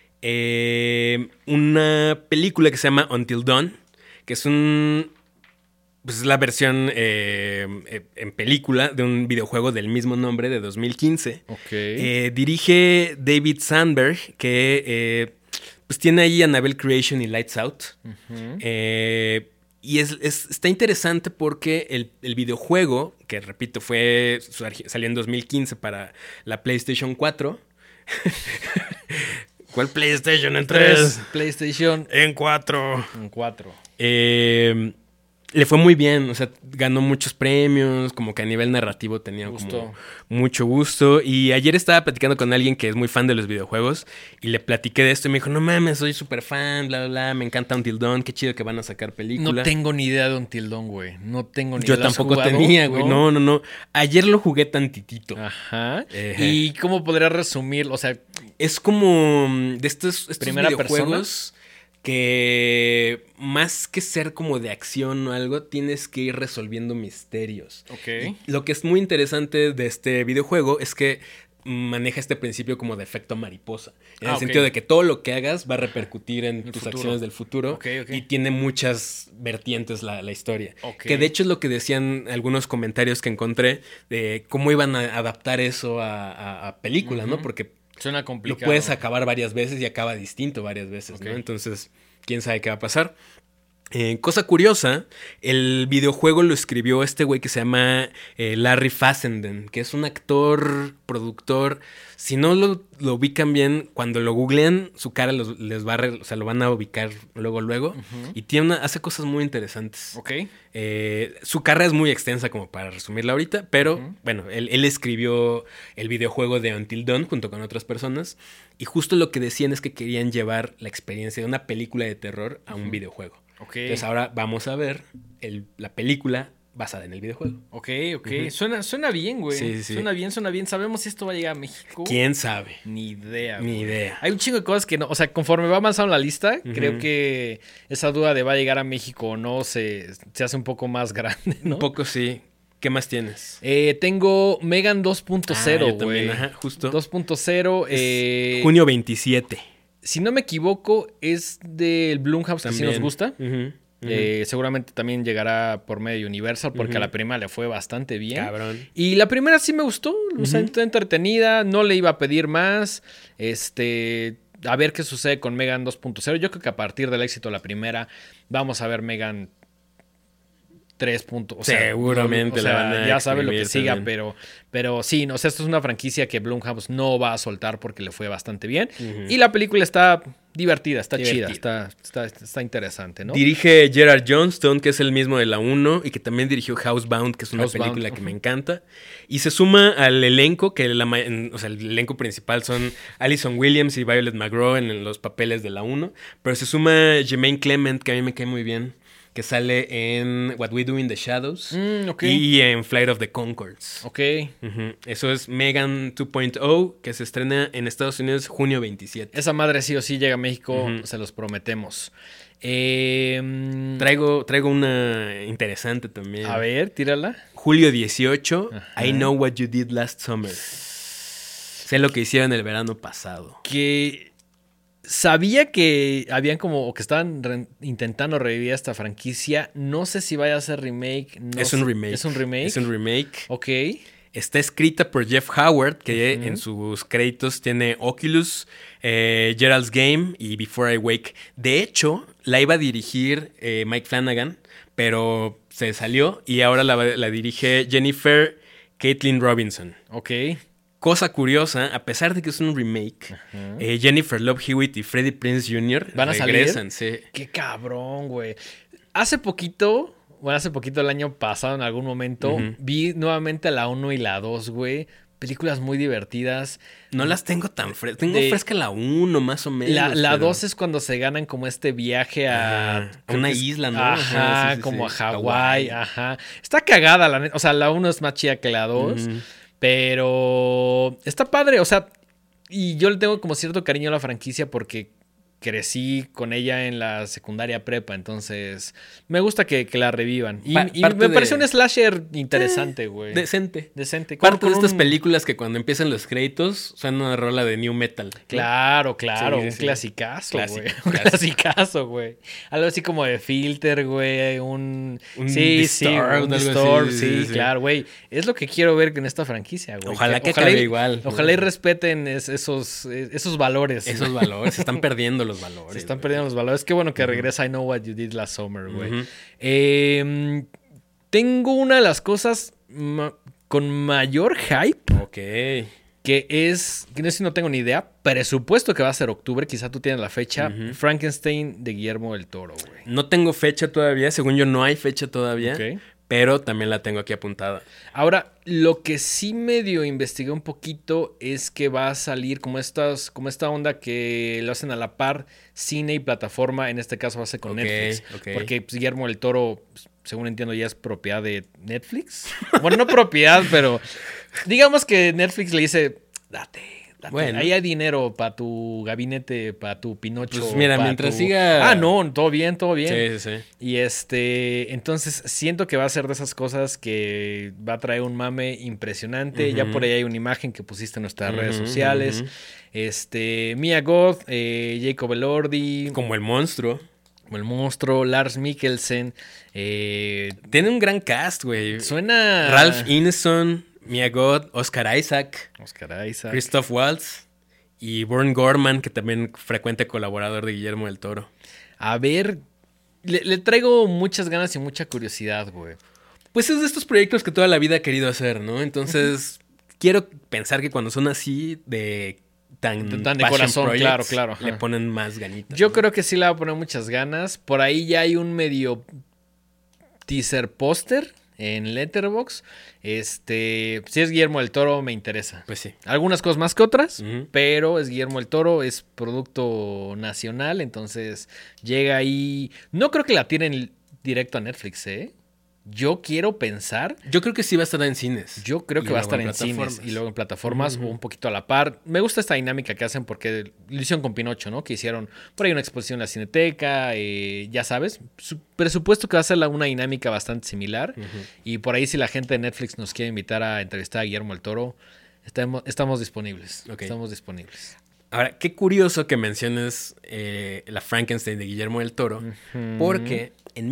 B: una película que se llama Until Dawn, que es pues es la versión en película de un videojuego del mismo nombre de 2015.
A: Ok.
B: Dirige David Sandberg, que pues tiene ahí Annabelle Creation y Lights Out.
A: Ujú.
B: Y está interesante porque el videojuego, que repito, salió en 2015 para la PlayStation 4. ¿Cuál PlayStation? En 3.
A: PlayStation
B: En 4.
A: en 4.
B: Le fue muy bien, o sea, ganó muchos premios, como que a nivel narrativo tenía
A: Gusto.
B: como mucho gusto. Y ayer estaba platicando con alguien que es muy fan de los videojuegos y le platiqué de esto y me dijo, no mames, soy súper fan, bla, bla, bla, me encanta Until Dawn, qué chido que van a sacar película.
A: No tengo ni idea de Until Dawn, güey. No tengo ni
B: Yo
A: idea. ¿Lo has
B: tampoco
A: jugado?
B: tenía, güey, no. Ayer lo jugué tantitito.
A: Ajá.
B: Ejé.
A: ¿Y cómo podría resumirlo? O sea,
B: Es como de estos
A: ¿Primera
B: videojuegos que más que ser como de acción o algo, tienes que ir resolviendo misterios.
A: ok.
B: Y lo que es muy interesante de este videojuego es que maneja este principio como de efecto mariposa. En el
A: ok.
B: sentido de que todo lo que hagas va a repercutir en
A: El
B: tus
A: futuro.
B: acciones del futuro.
A: Ok.
B: Y tiene muchas vertientes la historia.
A: Ok.
B: Que de hecho es lo que decían algunos comentarios que encontré de cómo iban a adaptar eso a película, ¿no? Porque
A: Suena
B: lo
A: complicado.
B: puedes acabar varias veces y acaba distinto varias veces,
A: Ok.
B: ¿no? Entonces, quién sabe qué va a pasar. Cosa curiosa, el videojuego lo escribió este güey que se llama Larry Fessenden, que es un actor, productor. Si no lo ubican bien, cuando lo googlean, su cara les va o sea, lo van a ubicar luego. Y hace cosas muy interesantes.
A: Ok.
B: Su carrera es muy extensa como para resumirla ahorita, pero bueno, él escribió el videojuego de Until Dawn junto con otras personas y justo lo que decían es que querían llevar la experiencia de una película de terror a un videojuego.
A: Ok.
B: Entonces ahora vamos a ver la película basada en el videojuego.
A: Ok. Suena bien, güey.
B: Sí.
A: Suena bien. ¿Sabemos si esto va a llegar a México?
B: ¿Quién sabe?
A: Ni idea,
B: Ni
A: güey.
B: idea.
A: Hay un chingo de cosas que no... O sea, conforme va avanzando la lista, creo que esa duda de va a llegar a México o no se hace un poco más grande, ¿no?
B: Un poco sí. ¿Qué más tienes?
A: Tengo Megan 2.0,
B: yo
A: güey.
B: también, ajá, justo.
A: 2.0.
B: Junio 27.
A: Si no me equivoco, es del Blumhouse que sí nos gusta.
B: Ujú.
A: Seguramente también llegará por medio de Universal, porque a la primera le fue bastante bien.
B: Cabrón.
A: Y la primera sí me gustó, o sea, está entretenida, no le iba a pedir más. A ver qué sucede con Megan 2.0. Yo creo que a partir del éxito de la primera, vamos a ver Megan 3. O sea,
B: Seguramente
A: o sea,
B: la van a
A: ya sabe lo que
B: exprimir
A: siga,
B: también.
A: pero sí, o sea, esto es una franquicia que Blumhouse no va a soltar porque le fue bastante bien. Y la película está divertida, está chida, está interesante, ¿no?
B: Dirige Gerard Johnstone, que es el mismo de la 1 y que también dirigió Housebound, que es una
A: Housebound,
B: película que me encanta. Y se suma al elenco, que o sea, el elenco principal son Alison Williams y Violet McGraw en los papeles de la 1. Pero se suma Jermaine Clement, que a mí me cae muy bien, que sale en What We Do in the Shadows
A: Ok.
B: y en Flight of the Conchords.
A: Ok.
B: Eso es Megan 2.0, que se estrena en Estados Unidos junio 27.
A: Esa madre sí o sí llega a México, se los prometemos.
B: Traigo una interesante también.
A: A ver, tírala.
B: Julio 18, I Know What You Did Last Summer. Sé lo que hicieron el verano pasado.
A: Que sabía que habían como, o que estaban intentando revivir esta franquicia. No sé si vaya a ser remake.
B: Es un remake.
A: ¿Es un remake?
B: Es un remake.
A: Ok.
B: Está escrita por Jeff Howard, que en sus créditos tiene Oculus, Gerald's Game y Before I Wake. De hecho, la iba a dirigir Mike Flanagan, pero se salió y ahora la dirige Jennifer Caitlin Robinson.
A: Ok.
B: cosa curiosa, a pesar de que es un remake, Jennifer Love Hewitt y Freddie Prinze Jr.
A: ¿Van a
B: regresan,
A: salir?
B: sí.
A: Qué cabrón, güey. Hace poquito, el año pasado, en algún momento, vi nuevamente la 1 y la 2, güey. Películas muy divertidas.
B: No las tengo tan frescas. Tengo fresca la 1, más o menos.
A: La 2 es cuando se ganan como este viaje a
B: una isla, ¿no?
A: Ajá, sí, como a Hawái. Ajá. Está cagada, la neta. O sea, la 1 es más chida que la 2. Pero está padre. O sea, y yo le tengo como cierto cariño a la franquicia porque crecí con ella en la secundaria prepa, entonces me gusta que la revivan. Y me pareció un slasher interesante, güey.
B: Decente.
A: Parte
B: de estas películas que cuando empiezan los créditos suena una rola de new metal, ¿no?
A: Claro, un clasicazo, güey. Un clasicazo, güey. Algo así como de Filter, güey. Un Storm, sí, claro, güey. Es lo que quiero ver en esta franquicia, güey.
B: Ojalá que acabe igual.
A: Ojalá y respeten esos valores.
B: Esos valores, se están perdiendo los valores.
A: Se están perdiendo los valores. Qué bueno que regresa I Know What You Did Last Summer, güey. Tengo una de las cosas con mayor hype.
B: Ok.
A: Que es, que no sé si no tengo ni idea, presupuesto que va a ser octubre, quizá tú tienes la fecha. Frankenstein de Guillermo del Toro, güey.
B: No tengo fecha todavía, según yo no hay fecha todavía.
A: Ok.
B: Pero también la tengo aquí apuntada.
A: Ahora, lo que sí medio investigué un poquito es que va a salir como esta onda que lo hacen a la par cine y plataforma. En este caso va a ser con Netflix. Porque pues, Guillermo del Toro, según entiendo, ya es propiedad de Netflix. Bueno, no propiedad, pero digamos que Netflix le dice, date. Bueno. Ahí hay dinero para tu gabinete, para tu Pinocho.
B: Pues mira, mientras siga...
A: no, todo bien.
B: Sí.
A: Y entonces siento que va a ser de esas cosas que va a traer un mame impresionante. Ya por ahí hay una imagen que pusiste en nuestras redes sociales. Mia Goth, Jacob Elordi.
B: Como el monstruo,
A: Lars Mikkelsen.
B: Tiene un gran cast, güey.
A: Suena...
B: Ralph Ineson, Mia Goth, Oscar Isaac, Christoph Waltz y Vern Gorman, que también frecuente colaborador de Guillermo del Toro.
A: A ver, le traigo muchas ganas y mucha curiosidad, güey.
B: Pues es de estos proyectos que toda la vida he querido hacer, ¿no? Entonces, quiero pensar que cuando son así de tan
A: de corazón,
B: projects,
A: claro. Ajá.
B: Le ponen más ganitas.
A: Yo creo que sí le va a poner muchas ganas. Por ahí ya hay un medio teaser póster en Letterboxd. Si es Guillermo del Toro, me interesa.
B: Pues sí.
A: Algunas cosas más que otras, pero es Guillermo del Toro, es producto nacional, entonces llega ahí. No creo que la tiren directo a Netflix, ¿eh? Yo quiero pensar.
B: Yo creo que sí va a estar en cines.
A: Yo creo que va a estar en cines y luego en plataformas o un poquito a la par. Me gusta esta dinámica que hacen porque lo hicieron con Pinocho, ¿no? Que hicieron por ahí una exposición en la Cineteca, ya sabes. Su presupuesto que va a ser una dinámica bastante similar. Y por ahí si la gente de Netflix nos quiere invitar a entrevistar a Guillermo del Toro, estamos disponibles.
B: Okay.
A: Estamos disponibles.
B: Ahora, qué curioso que menciones la Frankenstein de Guillermo del Toro, porque en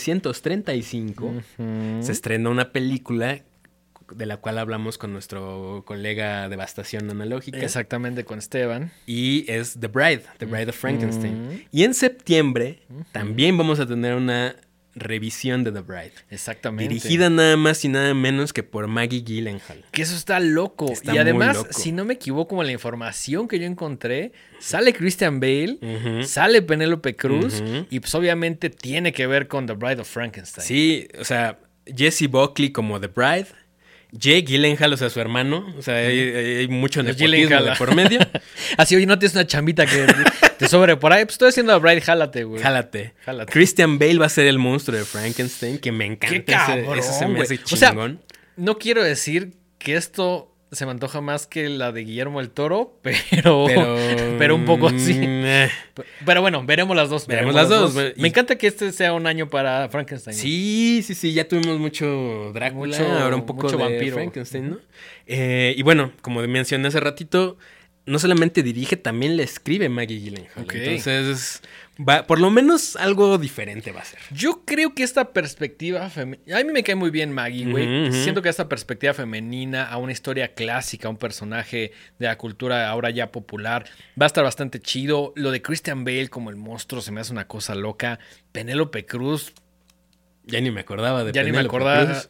B: 1935 se estrenó una película de la cual hablamos con nuestro colega Devastación Analógica.
A: Exactamente, con Esteban.
B: Y es The Bride of Frankenstein. Y en septiembre también vamos a tener una revisión de The Bride.
A: Exactamente.
B: Dirigida nada más y nada menos que por Maggie Gyllenhaal.
A: Que eso está loco. Y además, si no me equivoco, con la información que yo encontré, sale Christian Bale, sale Penélope Cruz, y pues obviamente tiene que ver con The Bride of Frankenstein.
B: Sí, o sea, Jessie Buckley como The Bride, Jake Gyllenhaal, o sea, su hermano. O sea, hay mucho nepotismo de por medio.
A: Así, oye, no tienes una chambita que te sobre por ahí. Pues estoy haciendo a Bride, jálate, güey.
B: Jálate. Christian Bale va a ser el monstruo de Frankenstein, que me encanta.
A: ¡Qué cabrón,
B: ese se me hace chingón.
A: O sea, no quiero decir que esto se me antoja más que la de Guillermo del Toro, pero un poco sí. Pero bueno, veremos las dos.
B: Veremos las dos.
A: Me encanta que este sea un año para Frankenstein, ¿no?
B: Sí, ya tuvimos mucho Drácula, ahora un poco
A: mucho
B: de
A: vampiro.
B: Frankenstein, ¿no? Y bueno, como mencioné hace ratito, no solamente dirige, también le escribe Maggie Gyllenhaal.
A: Okay.
B: Entonces, por lo menos algo diferente va a ser.
A: Yo creo que esta perspectiva femenina... A mí me cae muy bien Maggie, güey. Siento que esta perspectiva femenina a una historia clásica, a un personaje de la cultura ahora ya popular, va a estar bastante chido. Lo de Christian Bale como el monstruo se me hace una cosa loca. Penélope Cruz...
B: Ya ni me acordaba de
A: Ya
B: Penélope
A: ni me acordaba.
B: Cruz.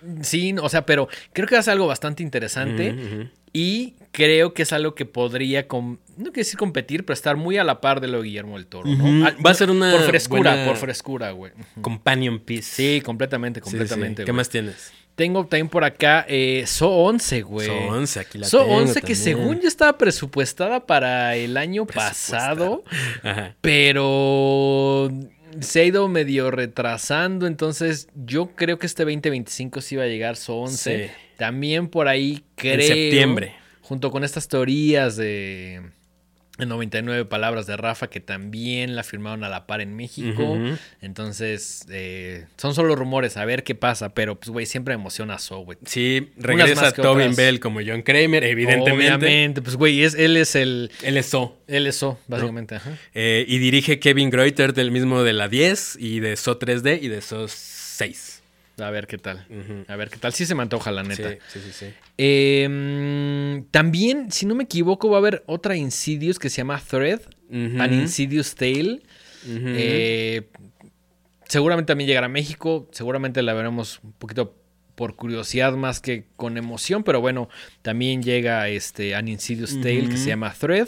A: Sí, o sea, pero creo que va a ser algo bastante interesante. Y creo que es algo que podría, no quiero decir competir, pero estar muy a la par de lo de Guillermo del Toro, ¿no?
B: Va a ser una
A: por frescura, güey.
B: Companion piece.
A: Sí, completamente.
B: Sí. ¿Qué
A: güey.
B: más tienes?
A: Tengo también por acá So 11, güey.
B: So 11, aquí la
A: So
B: tengo
A: 11 que
B: también.
A: según yo estaba presupuestada para el año pasado,
B: Ajá.
A: pero se ha ido medio retrasando, entonces yo creo que este 2025 sí va a llegar So 11.
B: Sí.
A: También por ahí creo...
B: En septiembre.
A: Junto con estas teorías de 99 palabras de Rafa, que también la firmaron a la par en México. Entonces, son solo rumores, a ver qué pasa. Pero, pues, güey, siempre me emociona So, güey.
B: Sí, regresa Tobin Bell como John Kramer, evidentemente.
A: Obviamente, pues, güey, él es el...
B: Él es So.
A: Él es So, básicamente.
B: ¿No?
A: Ajá.
B: Y dirige Kevin Greuter, del mismo de la 10, y de So 3D, y de So 6.
A: A ver qué tal. A ver qué tal. Sí se me antoja, la neta.
B: Sí.
A: También, si no me equivoco, va a haber otra Insidious que se llama Thread. An Insidious Tale. Seguramente también llegará a México. Seguramente la veremos un poquito por curiosidad más que con emoción. Pero bueno, también llega An Insidious Tale que se llama Thread.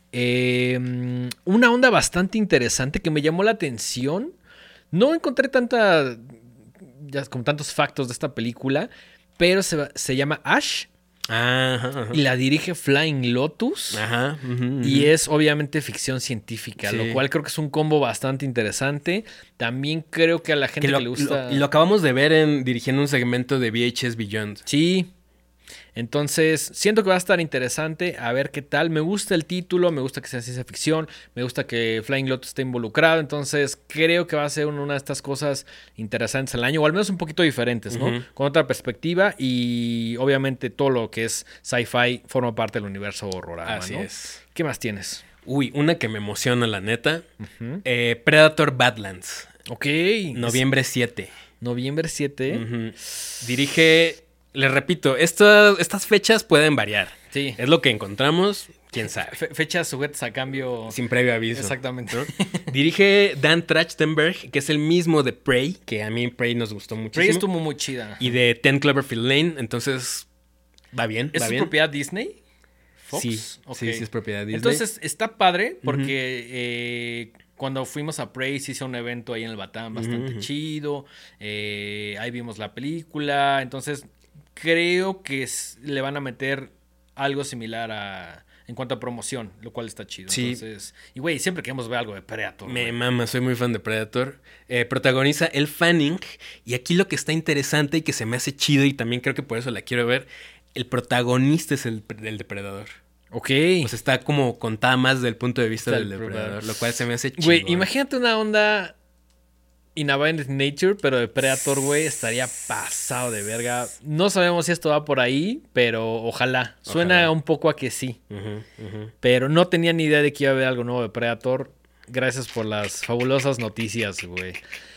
A: Una onda bastante interesante que me llamó la atención. No encontré como tantos factos de esta película, pero se llama Ash.
B: Ajá.
A: Y la dirige Flying Lotus.
B: Ajá.
A: Y es obviamente ficción científica,
B: Sí.
A: lo cual creo que es un combo bastante interesante. También creo que a la gente que le gusta...
B: Lo acabamos de ver dirigiendo un segmento de VHS Beyond.
A: Sí. Entonces, siento que va a estar interesante. A ver qué tal. Me gusta el título, me gusta que sea ciencia ficción, me gusta que Flying Lotus esté involucrado. Entonces, creo que va a ser una de estas cosas interesantes al año, o al menos un poquito diferentes, ¿no? Con otra perspectiva. Y obviamente todo lo que es sci-fi forma parte del universo Horrorama,
B: Así
A: ¿no?
B: es.
A: ¿Qué más tienes?
B: Uy, una que me emociona, la neta. Predator Badlands.
A: Ok.
B: Noviembre 7.
A: Noviembre 7.
B: Dirige... Les repito, estas fechas pueden variar.
A: Sí.
B: Es lo que encontramos, quién sabe.
A: Fechas sujetas a cambio.
B: Sin previo aviso.
A: Exactamente.
B: Dirige Dan Trachtenberg, que es el mismo de Prey, que a mí Prey nos gustó muchísimo.
A: Prey estuvo muy chida.
B: Y de 10 Cloverfield Lane, entonces va bien.
A: ¿Es su propiedad Disney?
B: ¿Fox? Sí, okay. sí, es propiedad Disney.
A: Entonces está padre porque... Cuando fuimos a Prey se hizo un evento ahí en el Batán bastante chido. Ahí vimos la película. Entonces creo que le van a meter algo similar en cuanto a promoción, lo cual está chido.
B: Sí.
A: Entonces, y güey, siempre queremos ver algo de Predator.
B: Me mama, soy muy fan de Predator. Protagoniza Elle Fanning. Y aquí lo que está interesante y que se me hace chido, y también creo que por eso la quiero ver, el protagonista es el depredador.
A: Ok.
B: Pues está como contada más desde el punto de vista del depredador, lo cual se me hace chido.
A: Güey, imagínate una onda In Abundant Nature, pero de Predator, güey, estaría pasado de verga. No sabemos si esto va por ahí, pero ojalá. Suena un poco a que sí. Pero no tenía ni idea de que iba a haber algo nuevo de Predator. Gracias por las fabulosas noticias, güey.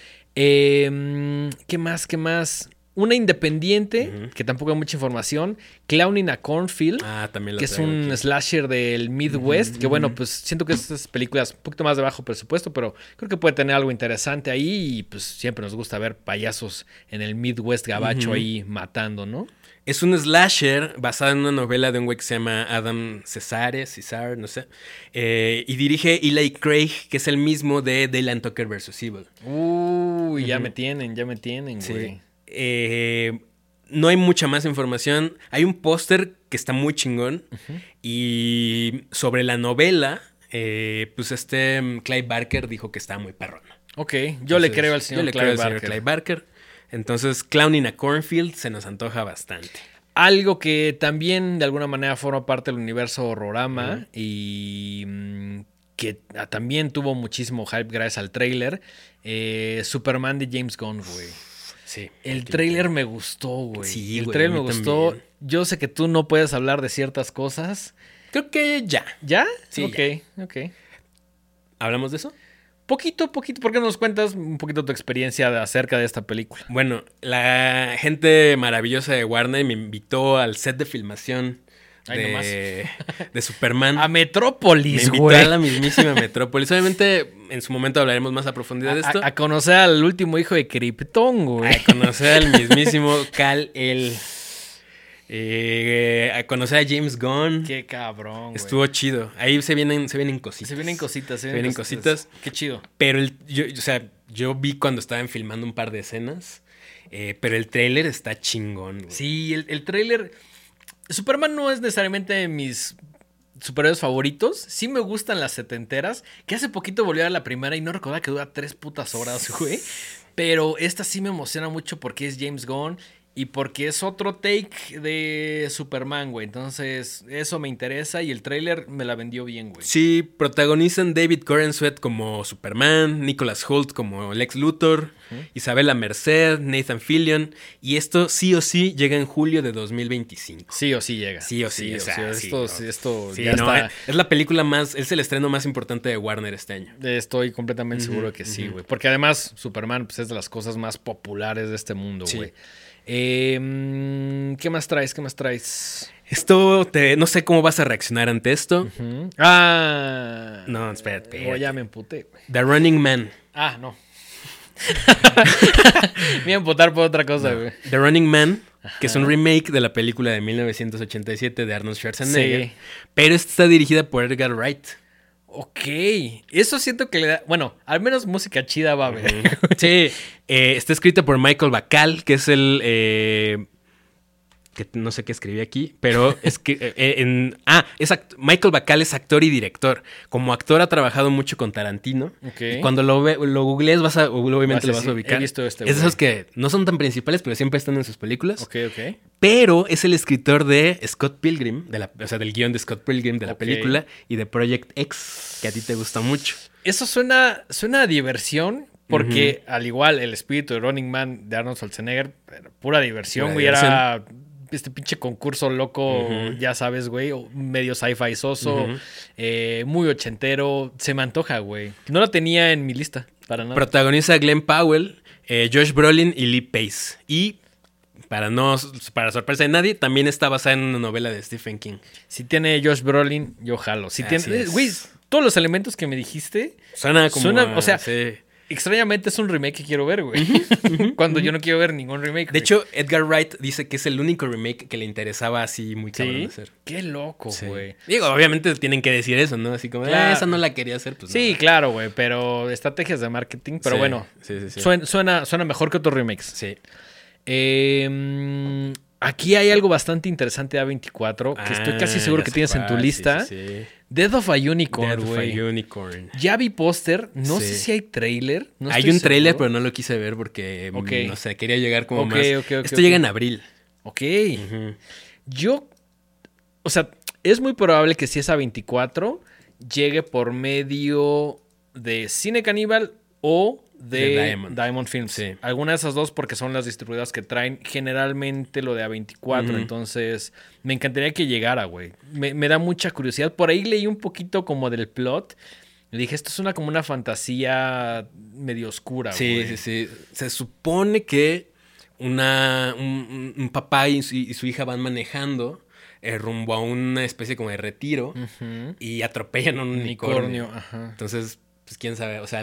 A: ¿Qué más? Una independiente, que tampoco hay mucha información, Clowning a Cornfield,
B: también
A: que es un slasher del Midwest, que bueno, pues siento que estas películas un poquito más de bajo presupuesto, pero creo que puede tener algo interesante ahí y pues siempre nos gusta ver payasos en el Midwest gabacho ahí matando, ¿no?
B: Es un slasher basado en una novela de un güey que se llama Adam Cesar, no sé. Y dirige Eli Craig, que es el mismo de Dayland Tucker vs. Evil.
A: Uy, ya me tienen,
B: sí.
A: güey.
B: No hay mucha más información. Hay un póster que está muy chingón. Y sobre la novela, pues Clive Barker dijo que está muy perrona.
A: Ok, yo le creo al señor
B: Clive Barker. Entonces, Clowning a Cornfield se nos antoja bastante.
A: Algo que también de alguna manera forma parte del universo Horrorama y que también tuvo muchísimo hype gracias al tráiler, Superman de James Gunn, güey.
B: Sí.
A: El tráiler me gustó, güey.
B: Sí,
A: el
B: güey,
A: tráiler me gustó.
B: También.
A: Yo sé que tú no puedes hablar de ciertas cosas.
B: Creo que ya.
A: ¿Ya?
B: Sí,
A: ok.
B: ¿Hablamos de eso?
A: Poquito. ¿Por qué no nos cuentas un poquito tu experiencia acerca de esta película?
B: Bueno, la gente maravillosa de Warner me invitó al set de filmación de Superman.
A: A Metrópolis,
B: me invitó
A: güey.
B: a la mismísima Metrópolis. Obviamente, en su momento hablaremos más a profundidad de esto.
A: A conocer al último hijo de Krypton, güey.
B: A conocer al mismísimo Kal-El. A conocer a James Gunn.
A: Qué cabrón, güey.
B: Estuvo chido. Ahí se vienen cositas.
A: Se vienen cositas,
B: Se vienen cositas.
A: Qué chido.
B: Pero yo vi cuando estaban filmando un par de escenas. Pero el tráiler está chingón, güey.
A: Sí, el tráiler... Superman no es necesariamente de mis superhéroes favoritos. Sí me gustan las setenteras. Que hace poquito volví a ver la primera y no recordaba que dura 3 putas horas, güey. Pero esta sí me emociona mucho porque es James Gunn. Y porque es otro take de Superman, güey. Entonces, eso me interesa. Y el tráiler me la vendió bien, güey.
B: Sí, protagonizan David Corenswet como Superman, Nicholas Hoult como Lex Luthor, Isabella Merced, Nathan Fillion. Y esto sí o sí llega en julio de 2025.
A: Sí o sí llega.
B: Sí o sí.
A: Esto
B: Sí,
A: ya está.
B: Es la película es el estreno más importante de Warner este año.
A: Estoy completamente seguro que sí, güey. Porque además, Superman pues, es de las cosas más populares de este mundo, güey.
B: Sí.
A: ¿Qué más traes?
B: Esto, no sé cómo vas a reaccionar ante esto. No, espérate.
A: Ya me emputé, güey.
B: The Running Man.
A: No. Me iba a emputar por otra cosa, güey.
B: The Running Man, que es un remake de la película de 1987 de Arnold Schwarzenegger. Sí. Pero esta está dirigida por Edgar Wright.
A: Ok, eso siento que le da... Bueno, al menos música chida va a haber.
B: Sí, está escrita por Michael Bacall, que es el... que no sé qué escribí aquí, pero es que... Michael Bacall es actor y director. Como actor ha trabajado mucho con Tarantino.
A: Okay.
B: Y cuando lo googlees, obviamente lo vas a ubicar.
A: He visto
B: es esos que no son tan principales, pero siempre están en sus películas.
A: Ok.
B: Pero es el escritor de Scott Pilgrim, del guión de Scott Pilgrim de la película, y de Project X, que a ti te gusta mucho.
A: Eso suena a diversión, porque al igual el espíritu de Running Man de Arnold Schwarzenegger, pura diversión, güey, era este pinche concurso loco, ya sabes, güey, medio sci-fi soso, muy ochentero, se me antoja, güey. No lo tenía en mi lista, para nada.
B: Protagoniza a Glenn Powell, Josh Brolin y Lee Pace, y... Para sorpresa de nadie, también está basada en una novela de Stephen King.
A: Si tiene Josh Brolin, yo jalo. Si tiene, güey, todos los elementos que me dijiste
B: suena como...
A: o sea, sí. Extrañamente es un remake que quiero ver, güey. Cuando yo no quiero ver ningún remake.
B: De hecho, Edgar Wright dice que es el único remake que le interesaba así muy cabrón hacer.
A: Qué loco, güey.
B: Digo, obviamente tienen que decir eso, ¿no? Así como, esa no la quería hacer, pues
A: sí, claro, güey, pero estrategias de marketing. Pero bueno, suena mejor que otros remakes.
B: Sí.
A: Aquí hay algo bastante interesante de A24 que estoy casi seguro que tienes en tu lista.
B: Sí.
A: Death of a Unicorn, güey. Ya vi póster, no sé si hay tráiler.
B: Hay un tráiler, pero no lo quise ver porque, no sé, quería llegar como más... Esto llega en abril.
A: Ok. O sea, es muy probable que si es A24, llegue por medio de Cine Caníbal o de Diamond Films.
B: Sí.
A: Alguna de esas dos porque son las distribuidoras que traen generalmente lo de A24. Entonces, me encantaría que llegara, güey. Me da mucha curiosidad. Por ahí leí un poquito como del plot. Le dije, esto es como una fantasía medio oscura, güey.
B: Sí. Se supone que un papá y su hija van manejando rumbo a una especie como de retiro y atropellan a un unicornio. Entonces, pues quién sabe. O sea,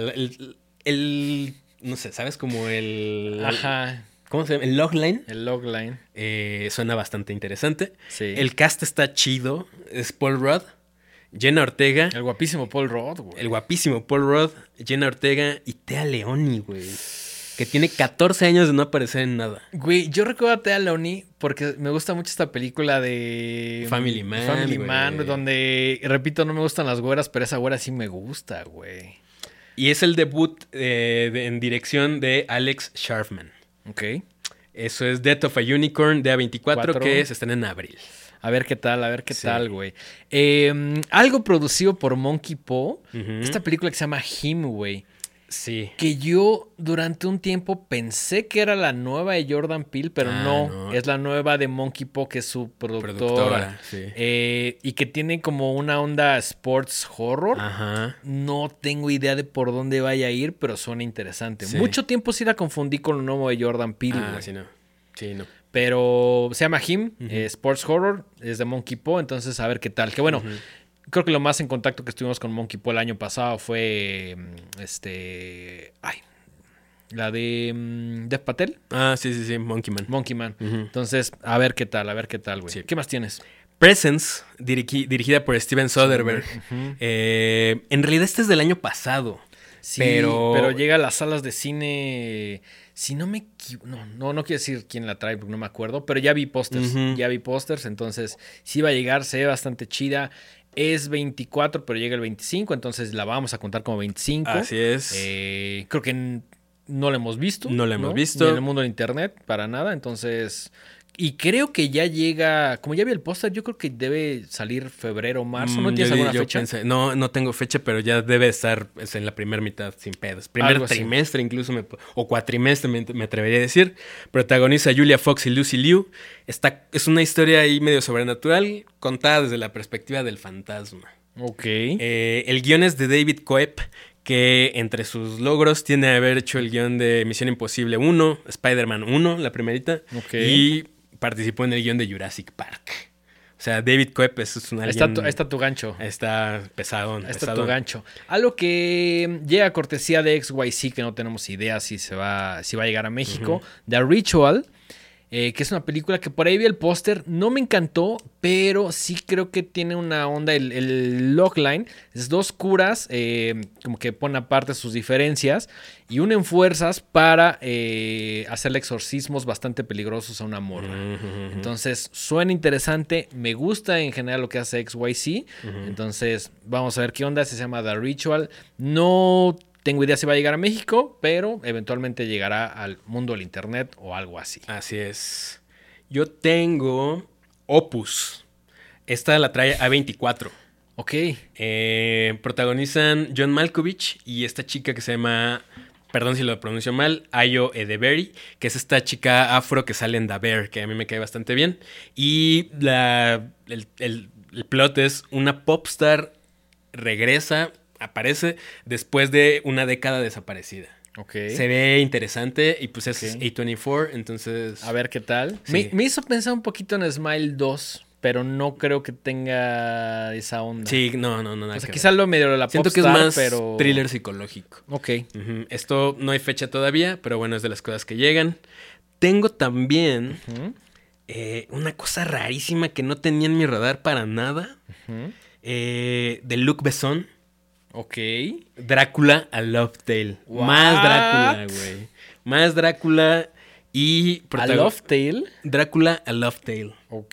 B: no sé, ¿sabes? Como ¿cómo se llama? El logline.
A: El logline.
B: Suena bastante interesante.
A: Sí.
B: El cast está chido. Es Paul Rudd, Jenna Ortega.
A: El guapísimo Paul Rudd, güey.
B: Jenna Ortega y Téa Leoni, güey. Que tiene 14 años de no aparecer en nada.
A: Güey, yo recuerdo a Téa Leoni porque me gusta mucho esta película de...
B: Family Man,
A: donde, repito, no me gustan las güeras, pero esa güera sí me gusta, güey.
B: Y es el debut en dirección de Alex Sharfman.
A: Ok.
B: Eso es Death of a Unicorn de A24, que se estrena en abril.
A: A ver qué tal, güey. Algo producido por Monkey Paw. Esta película que se llama Him, güey.
B: Sí.
A: Que yo durante un tiempo pensé que era la nueva de Jordan Peele, pero no. Es la nueva de Monkey Paw, que es su productora.
B: Sí.
A: Y que tiene como una onda sports horror.
B: Ajá.
A: No tengo idea de por dónde vaya a ir, pero suena interesante.
B: Sí.
A: Mucho tiempo sí la confundí con lo nuevo de Jordan Peele, güey.
B: Sí, no.
A: Pero se llama Him, Sports Horror, es de Monkey Paw, entonces a ver qué tal. Que bueno, creo que lo más en contacto que estuvimos con Monkey Paw el año pasado fue la de Dev Patel.
B: Ah, sí, Monkey Man.
A: Monkey Man. Entonces, a ver qué tal, güey.
B: Sí.
A: ¿Qué más tienes?
B: Presence, dirigida por Steven Soderbergh. En realidad este es del año pasado.
A: Sí, pero llega a las salas de cine. Si no me equivoco. No quiero decir quién la trae porque no me acuerdo. Pero ya vi pósters. Entonces, sí va a llegar. Se ve bastante chida. Es 24, pero llega el 25. Entonces la vamos a contar como 25.
B: Así es.
A: Creo que no la hemos visto.
B: No la hemos visto.
A: Ni en el mundo del internet, para nada. Entonces. Y creo que ya llega, como ya vi el póster, yo creo que debe salir febrero o marzo. ¿No tienes alguna fecha?
B: Pensé, no tengo fecha, pero ya debe estar en la primera mitad sin pedos. Primer trimestre incluso, o cuatrimestre me atrevería a decir. Protagoniza Julia Fox y Lucy Liu. Es una historia ahí medio sobrenatural, contada desde la perspectiva del fantasma.
A: Ok.
B: El guión es de David Coep, que entre sus logros tiene haber hecho el guión de Misión Imposible 1, Spider-Man 1, la primerita, y participó en el guión de Jurassic Park. O sea, David Coep es un alguien...
A: Está tu gancho.
B: Está pesadón.
A: Está tu gancho. Algo que llega a cortesía de XYZ, que no tenemos idea si va a llegar a México. The Ritual, que es una película que por ahí vi el póster. No me encantó, pero sí creo que tiene una onda. El logline es dos curas, como que pone aparte sus diferencias y unen fuerzas para hacerle exorcismos bastante peligrosos a una morra. Entonces, suena interesante. Me gusta en general lo que hace XYZ. Entonces, vamos a ver qué onda. Se llama The Ritual. No tengo idea si va a llegar a México, pero eventualmente llegará al mundo del internet o algo así.
B: Así es. Yo tengo Opus. Esta la trae A24.
A: Ok.
B: Protagonizan John Malkovich y esta chica que se llama, perdón si lo pronuncio mal, Ayo Edebiri, que es esta chica afro que sale en The Bear, que a mí me cae bastante bien. Y el plot es una popstar aparece después de una década desaparecida.
A: Okay.
B: Se ve interesante y pues es A24, entonces...
A: A ver qué tal.
B: Sí.
A: Me hizo pensar un poquito en Smile 2, pero no creo que tenga esa onda.
B: Sí, no.
A: O sea, quizás lo medio de la
B: siento
A: popstar,
B: que es más
A: pero...
B: thriller psicológico.
A: Ok.
B: Esto no hay fecha todavía, pero bueno, es de las cosas que llegan. Tengo también una cosa rarísima que no tenía en mi radar para nada. De Luc Besson.
A: Ok.
B: Drácula a Love Tale.
A: What?
B: Más Drácula, güey. Más Drácula y...
A: ¿A Love Tale?
B: Drácula a Love Tale.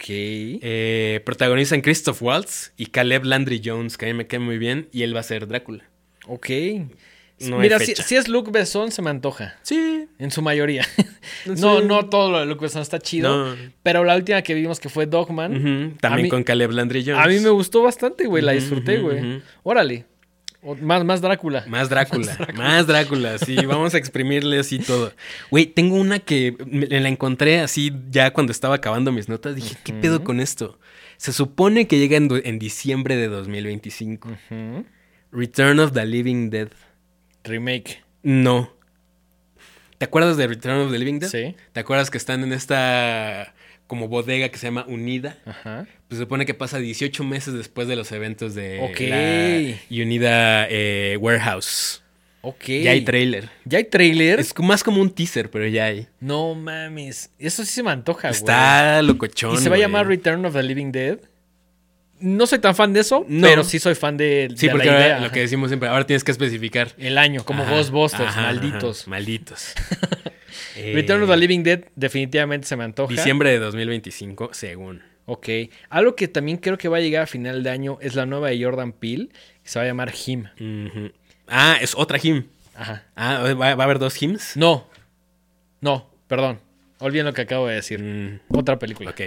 A: Ok.
B: Protagonizan Christoph Waltz y Caleb Landry Jones, que a mí me cae muy bien, y él va a ser Drácula.
A: Ok.
B: No
A: mira,
B: hay fecha.
A: si es Luc Besson, se me antoja.
B: Sí.
A: En su mayoría.
B: Sí.
A: No todo lo de Luc Besson está chido.
B: No.
A: Pero la última que vimos que fue Dogman.
B: También con Caleb Landry Jones.
A: A mí me gustó bastante, güey. La disfruté, güey. Órale. Más Drácula.
B: Más Drácula, sí, vamos a exprimirle así todo. Güey, tengo una que me la encontré así ya cuando estaba acabando mis notas. Dije, ¿qué pedo con esto? Se supone que llega en diciembre de 2025. Return of the Living Dead.
A: Remake.
B: No. ¿Te acuerdas de Return of the Living Dead?
A: Sí.
B: ¿Te acuerdas que están en esta como bodega que se llama Unida?
A: Ajá.
B: Pues se supone que pasa 18 meses después de los eventos de
A: la
B: Unida Warehouse.
A: Ok.
B: Ya hay tráiler.
A: ¿Ya hay tráiler?
B: Es más como un teaser, pero ya hay.
A: No mames. Eso sí se me antoja, güey.
B: Está locochón.
A: ¿Y se va a llamar Return of the Living Dead? No soy tan fan de eso, pero sí soy fan de
B: porque
A: la idea.
B: Lo que decimos siempre, ahora tienes que especificar.
A: El año, como Ghostbusters, malditos.
B: Malditos.
A: Return of the Living Dead definitivamente se me antoja.
B: Diciembre de 2025, según.
A: Ok. Algo que también creo que va a llegar a final de año es la nueva de Jordan Peele, que se va a llamar Him.
B: Ah, es otra Him.
A: Ajá.
B: Ah, ¿va a haber dos Hims?
A: No, perdón. Olviden lo que acabo de decir. Otra película.
B: Ok.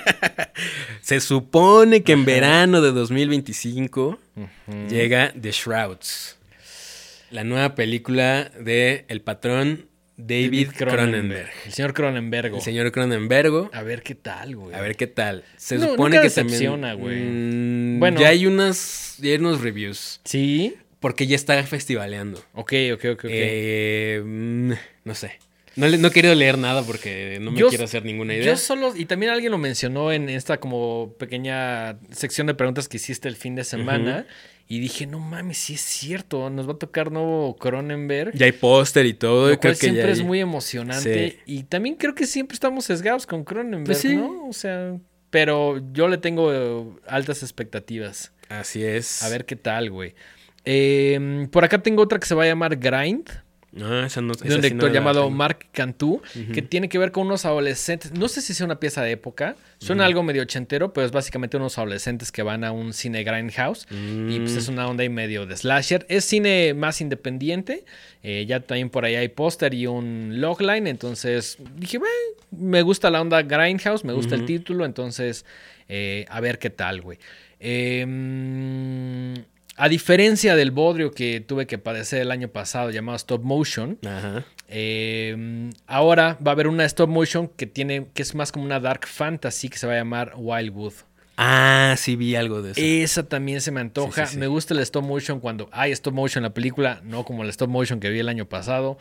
B: Se supone que en verano de 2025 llega The Shrouds. La nueva película de el patrón David Cronenberg.
A: El señor Cronenberg.
B: El señor Cronenberg.
A: A ver qué tal, güey.
B: A ver qué tal. Se
A: No,
B: supone
A: nunca
B: que
A: decepciona,
B: también...
A: Bueno.
B: Ya hay unos reviews.
A: ¿Sí?
B: Porque ya está festivaleando.
A: Ok.
B: No sé. No he querido leer nada porque no me quiero hacer ninguna idea.
A: Yo solo, y también alguien lo mencionó en esta como pequeña sección de preguntas que hiciste el fin de semana. Y dije, no mames, sí es cierto, nos va a tocar nuevo Cronenberg.
B: Ya hay póster y todo.
A: Lo cual
B: creo que
A: siempre
B: ya
A: es muy emocionante.
B: Sí.
A: Y también creo que siempre estamos sesgados con Cronenberg,
B: Pues sí.
A: ¿no? O sea, pero yo le tengo altas expectativas.
B: Así es.
A: A ver qué tal, güey. Por acá tengo otra que se va a llamar Grind.
B: Esa no,
A: De un director llamado Marc Cantu,
B: Ujú.
A: que tiene que ver con unos adolescentes. No sé si sea una pieza de época. Suena algo medio ochentero, pero es básicamente unos adolescentes que van a un cine grindhouse. Y pues es una onda y medio de slasher. Es cine más independiente. Ya también por ahí hay póster y un logline. Entonces dije, me gusta la onda grindhouse, me gusta el título. Entonces, a ver qué tal, güey. A diferencia del bodrio que tuve que padecer el año pasado llamado Stop Motion,
B: Ajá.
A: ahora va a haber una Stop Motion que es más como una Dark Fantasy que se va a llamar Wildwood.
B: Ah, sí vi algo de eso.
A: Esa también se me antoja.
B: Sí.
A: Me gusta el Stop Motion cuando hay Stop Motion en la película, no como el Stop Motion que vi el año pasado.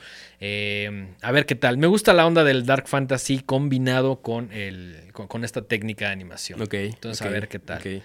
A: A ver qué tal. Me gusta la onda del Dark Fantasy combinado con esta técnica de animación.
B: Ok.
A: Entonces, a ver qué tal.
B: Ok.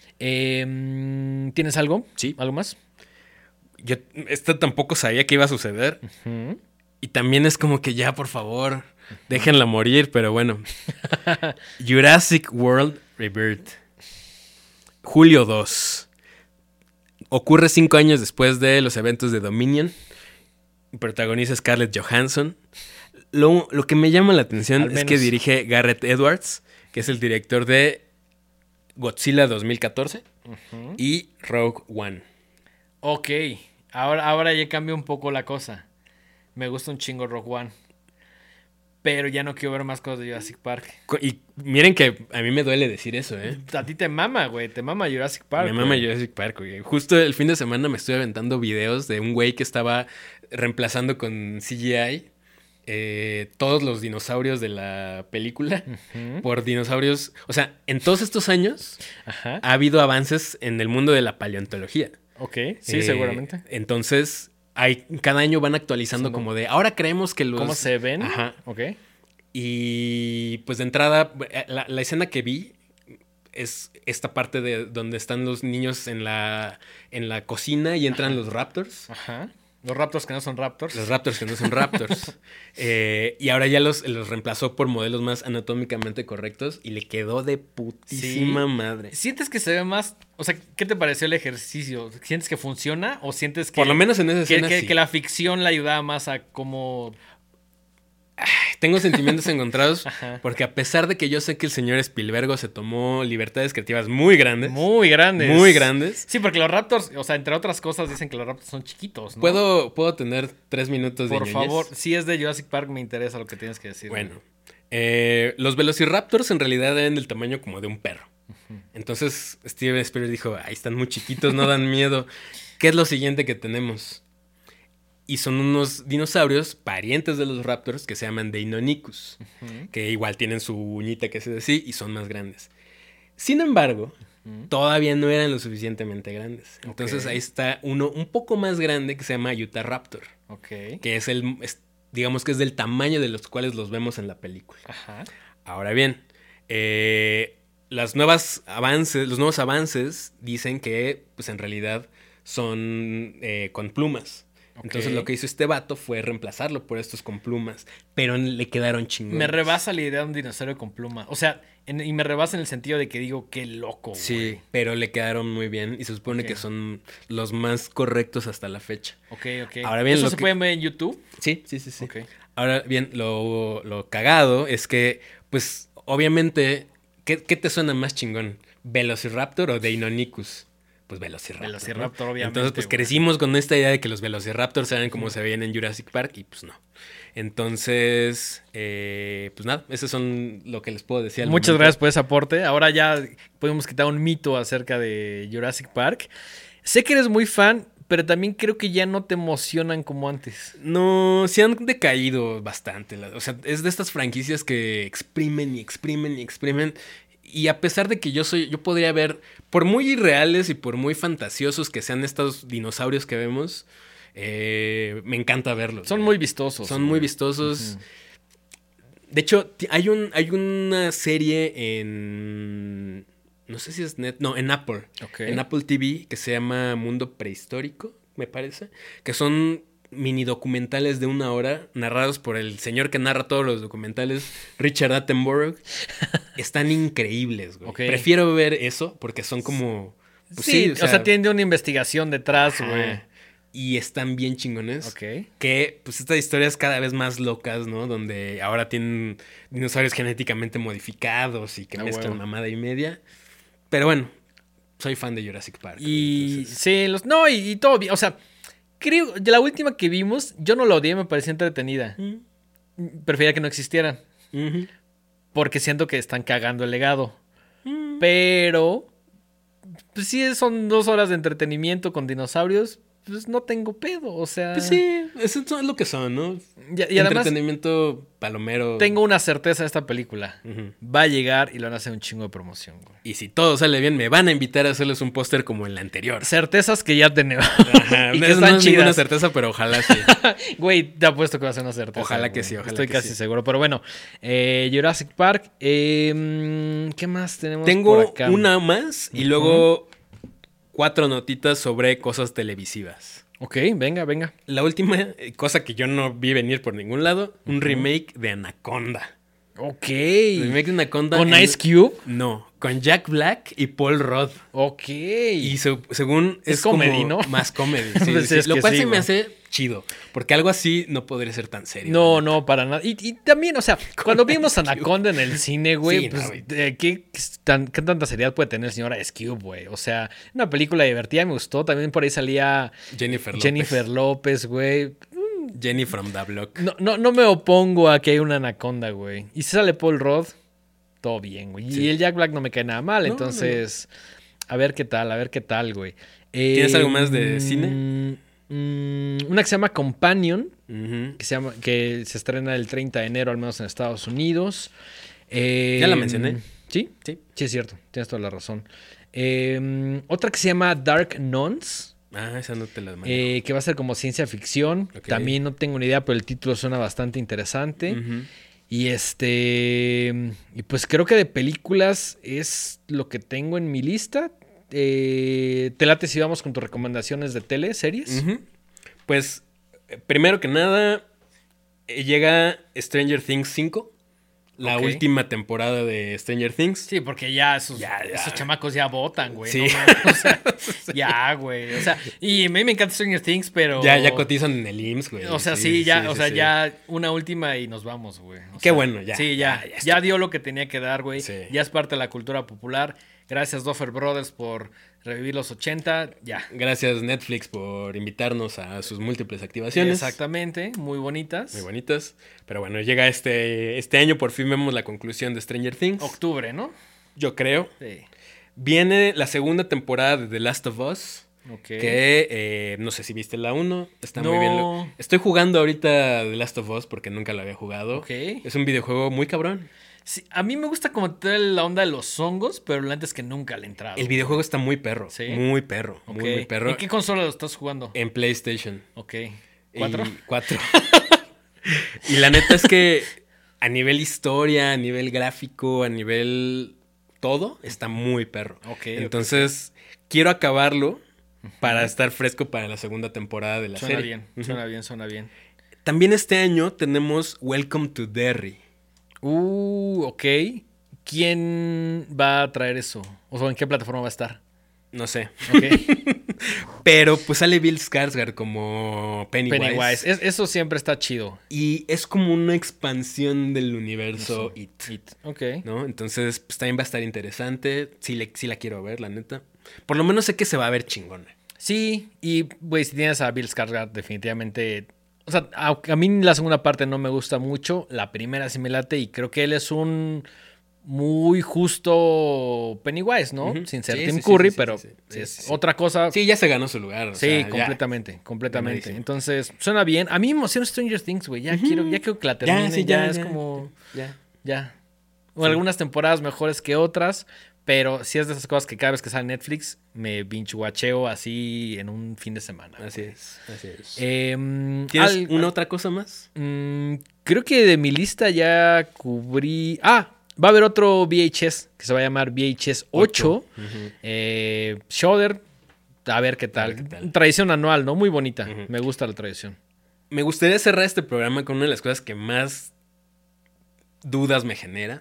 A: ¿Tienes algo?
B: Sí.
A: ¿Algo más?
B: Yo tampoco sabía que iba a suceder. Y también es como que ya, por favor, déjenla morir, pero bueno. Jurassic World Rebirth. Julio 2. Ocurre 5 años después de los eventos de Dominion. Protagoniza Scarlett Johansson. Lo que me llama la atención es que dirige Gareth Edwards, que es el director de Godzilla 2014 y Rogue One.
A: Ok, ahora ya cambió un poco la cosa. Me gusta un chingo Rogue One. Pero ya no quiero ver más cosas de Jurassic Park.
B: Y miren que a mí me duele decir eso, ¿eh?
A: A ti te mama, güey. Te mama Jurassic Park.
B: Me mama Jurassic Park, güey. Justo el fin de semana me estoy aventando videos de un güey que estaba reemplazando con CGI todos los dinosaurios de la película por dinosaurios. O sea, en todos estos años ha habido avances en el mundo de la paleontología.
A: Ok, sí, seguramente.
B: Entonces, cada año van actualizando como de, ahora creemos que los...
A: ¿Cómo se ven?
B: Ajá.
A: Ok.
B: Y pues de entrada, la escena que vi es esta parte de donde están los niños en la cocina y entran los raptors.
A: Ajá. Los raptors que no son raptors.
B: Los raptors que no son raptors. Y ahora ya los reemplazó por modelos más anatómicamente correctos y le quedó de putísima madre.
A: ¿Sientes que se ve más? O sea, ¿qué te pareció el ejercicio? ¿Sientes que funciona o sientes que...
B: Por lo menos en esa escena sí.
A: Que la ficción le ayudaba más a cómo...
B: Tengo sentimientos encontrados porque a pesar de que yo sé que el señor Spielberg se tomó libertades creativas muy grandes.
A: Muy grandes.
B: Muy grandes.
A: Sí, porque los raptors, o sea, entre otras cosas dicen que los raptors son chiquitos, ¿no?
B: ¿Puedo tener 3 minutos de
A: Por
B: ñoñez?
A: favor, si es de Jurassic Park me interesa lo que tienes que decir.
B: Bueno, los velociraptors en realidad eran del tamaño como de un perro. Entonces Steven Spielberg dijo, ahí están muy chiquitos, no dan miedo. ¿Qué es lo siguiente que tenemos? Y son unos dinosaurios parientes de los raptors que se llaman Deinonychus, que igual tienen su uñita que se así y son más grandes. Sin embargo, todavía no eran lo suficientemente grandes. Entonces ahí está uno un poco más grande que se llama Utahraptor. Que es digamos que es del tamaño de los cuales los vemos en la película.
A: Ajá.
B: Ahora bien, los nuevos avances dicen que pues en realidad son con plumas. Entonces lo que hizo este vato fue reemplazarlo por estos con plumas, pero le quedaron chingones.
A: Me rebasa la idea de un dinosaurio con pluma. O sea, y me rebasa en el sentido de que digo, qué loco, güey.
B: Sí, pero le quedaron muy bien y se supone que son los más correctos hasta la fecha.
A: Ok.
B: Ahora bien,
A: ¿Eso se puede ver en YouTube?
B: Sí.
A: Okay.
B: Ahora bien, lo cagado es que, pues, obviamente, ¿qué te suena más chingón? ¿Velociraptor o Deinonychus? Pues Velociraptor,
A: obviamente.
B: Entonces, pues crecimos con esta idea de que los Velociraptors eran como se veían en Jurassic Park y pues no. Entonces, pues nada, esos son lo que les puedo decir.
A: Muchas gracias por ese aporte. Ahora ya podemos quitar un mito acerca de Jurassic Park. Sé que eres muy fan, pero también creo que ya no te emocionan como antes.
B: No, sí han decaído bastante. O sea, es de estas franquicias que exprimen. Y a pesar de que yo podría ver, por muy irreales y por muy fantasiosos que sean estos dinosaurios que vemos, Me encanta verlos.
A: Son
B: güey.
A: muy vistosos.
B: Son
A: güey.
B: muy vistosos. De hecho, hay una serie en... No sé si es en Apple.
A: Ok.
B: En Apple TV que se llama Mundo Prehistórico, me parece. Que son mini documentales de 1 hora narrados por el señor que narra todos los documentales, Richard Attenborough. Están increíbles, güey.
A: Ok.
B: Prefiero ver eso porque son como... pues
A: sí, o sea, tiene una investigación detrás,
B: ajá.
A: güey.
B: Y están bien chingones.
A: Ok.
B: Que, pues, estas historias cada vez más locas, ¿no? Donde ahora tienen dinosaurios genéticamente modificados y que mezclan
A: huevo.
B: mamada y media. Pero bueno, soy fan de Jurassic Park.
A: Y
B: entonces-
A: sí, no, y todo bien. O sea, creo, de la última que vimos, yo no la odié, me parecía entretenida. Prefería que no existieran.
B: Ujú.
A: Porque siento que están cagando el legado.
B: Mm.
A: Pero, pues sí, son 2 horas de entretenimiento con dinosaurios. Pues no tengo pedo, o sea...
B: Pues sí, eso es lo que son, ¿no?
A: Y además,
B: Entretenimiento palomero.
A: tengo una certeza de esta película.
B: Ujú.
A: Va a llegar y le van a hacer un chingo de promoción, güey.
B: Y si todo sale bien, me van a invitar a hacerles un póster como el anterior.
A: Certezas que ya tenemos.
B: Ajá.
A: Y que
B: Eso no
A: están
B: es ninguna
A: chidas.
B: certeza, pero ojalá sí.
A: Güey, te apuesto que va a ser una certeza.
B: Ojalá que
A: güey.
B: sí, ojalá
A: Estoy
B: que
A: casi
B: sí.
A: seguro. Pero bueno, Jurassic Park. ¿Qué más tenemos por
B: Tengo
A: acá?
B: una más y luego 4 notitas sobre cosas televisivas.
A: Ok, venga, venga.
B: La última cosa que yo no vi venir por ningún lado, un remake de Anaconda.
A: Ok.
B: Remake de Anaconda.
A: ¿Con Ice Cube?
B: No, con Jack Black y Paul Rudd.
A: Ok.
B: Y según
A: Es
B: como
A: comedy, ¿no?
B: más comedy. Sí,
A: Pues
B: sí.
A: es
B: Lo
A: que
B: cual
A: sí,
B: se me
A: güey.
B: hace chido. Porque algo así no podría ser tan serio.
A: No,
B: la neta.
A: no, para nada. Y también, o sea, cuando vimos
B: Ice Cube.
A: Anaconda en el cine, güey,
B: Sí, no,
A: pues,
B: güey.
A: ¿qué tanta seriedad puede tener el señor Ice Cube, güey? O sea, una película divertida, me gustó. También por ahí salía
B: Jennifer
A: López, güey.
B: Jenny from the Block.
A: No me opongo a que haya una Anaconda, güey. Y si sale Paul Rudd, todo bien, güey.
B: Sí.
A: Y el Jack Black no me cae nada mal,
B: No,
A: entonces, a ver qué tal, güey.
B: ¿Tienes algo más de cine?
A: Una que se llama Companion,
B: Ujú.
A: que se estrena el 30 de enero, al menos en Estados Unidos.
B: Ya la mencioné.
A: ¿Sí?
B: Sí.
A: Sí, es cierto. Tienes toda la razón. Otra que se llama Dark Nuns.
B: Esa no te la mandé.
A: Que va a ser como ciencia ficción.
B: Ok.
A: También no tengo ni idea, pero el título suena bastante interesante.
B: Ujú.
A: Y y pues creo que de películas es lo que tengo en mi lista. ¿Te late si vamos con tus recomendaciones de tele, series?
B: Ujú. Pues, primero que nada, llega Stranger Things 5. La
A: Ok.
B: última temporada de Stranger Things.
A: Sí, porque ya esos chamacos ya votan, güey.
B: Sí.
A: No mames, o sea, ya, güey. O sea, y a mí me encanta Stranger Things, pero...
B: Ya cotizan en el IMSS, güey.
A: O sea, sí, ya, o sea, ya una última y nos vamos, güey. O
B: Qué
A: sea,
B: bueno, ya.
A: Sí, ya
B: está.
A: dio lo que tenía que dar, güey.
B: Sí.
A: Ya es parte de la cultura popular. Gracias, Duffer Brothers, por revivir los 80. Ya.
B: Gracias, Netflix, por invitarnos a sus múltiples activaciones.
A: Exactamente, muy bonitas.
B: Muy bonitas. Pero bueno, llega este año, por fin vemos la conclusión de Stranger Things.
A: Octubre, ¿no?
B: Yo creo.
A: Sí.
B: Viene la segunda temporada de The Last of Us.
A: Ok.
B: Que no sé si viste la 1. Está muy
A: No.
B: bien. Estoy jugando ahorita The Last of Us porque nunca la había jugado.
A: Ok.
B: Es un videojuego muy cabrón.
A: Sí, a mí me gusta como toda la onda de los hongos, pero la neta es que nunca le he entrado.
B: El videojuego está muy perro.
A: ¿Sí?
B: Muy perro.
A: Ok.
B: Muy perro.
A: ¿En qué consola lo estás jugando?
B: En PlayStation.
A: Ok. ¿4?
B: 4. Y la neta es que a nivel historia, a nivel gráfico, a nivel todo, está muy perro.
A: Ok,
B: Entonces, quiero acabarlo para estar fresco para la segunda temporada de la
A: Suena
B: serie.
A: bien,
B: Ujú.
A: suena bien.
B: También este año tenemos Welcome to Derry.
A: Ok. ¿Quién va a traer eso? O sea, ¿en qué plataforma va a estar?
B: No sé.
A: Ok.
B: Pero pues sale Bill Skarsgård como Pennywise.
A: Pennywise. Eso siempre está chido.
B: Y es como una expansión del universo It.
A: Ok.
B: ¿No? Entonces, pues también va a estar interesante. Sí la quiero ver, la neta. Por lo menos sé que se va a ver chingona.
A: Sí, y güey, si tienes a Bill Skarsgård, definitivamente. O sea, a mí la segunda parte no me gusta mucho. La primera sí me late y creo que él es un muy justo Pennywise, ¿no?
B: Ujú.
A: Sin ser
B: Sí,
A: Tim
B: sí,
A: Curry,
B: sí,
A: pero
B: sí, sí,
A: es
B: sí.
A: otra cosa.
B: Sí, ya se ganó su lugar. o
A: Sí,
B: sea, ya.
A: completamente.
B: Ganadísimo.
A: Entonces, suena bien. A mí me emociona Stranger Things, güey. Ya quiero que la termine.
B: sí,
A: ya es como.
B: Ya.
A: Ya. O algunas temporadas mejores que otras. Pero sí es de esas cosas que cada vez que sale Netflix me binge-watcheo así en un fin de semana.
B: Así es, así es.
A: ¿Tienes
B: ¿Una otra cosa más?
A: Creo que de mi lista ya cubrí... va a haber otro VHS que se va a llamar VHS 8. Shudder, a ver qué tal. Tradición anual, ¿no? Muy bonita. Me gusta la tradición.
B: Me gustaría cerrar este programa con una de las cosas que más dudas me genera.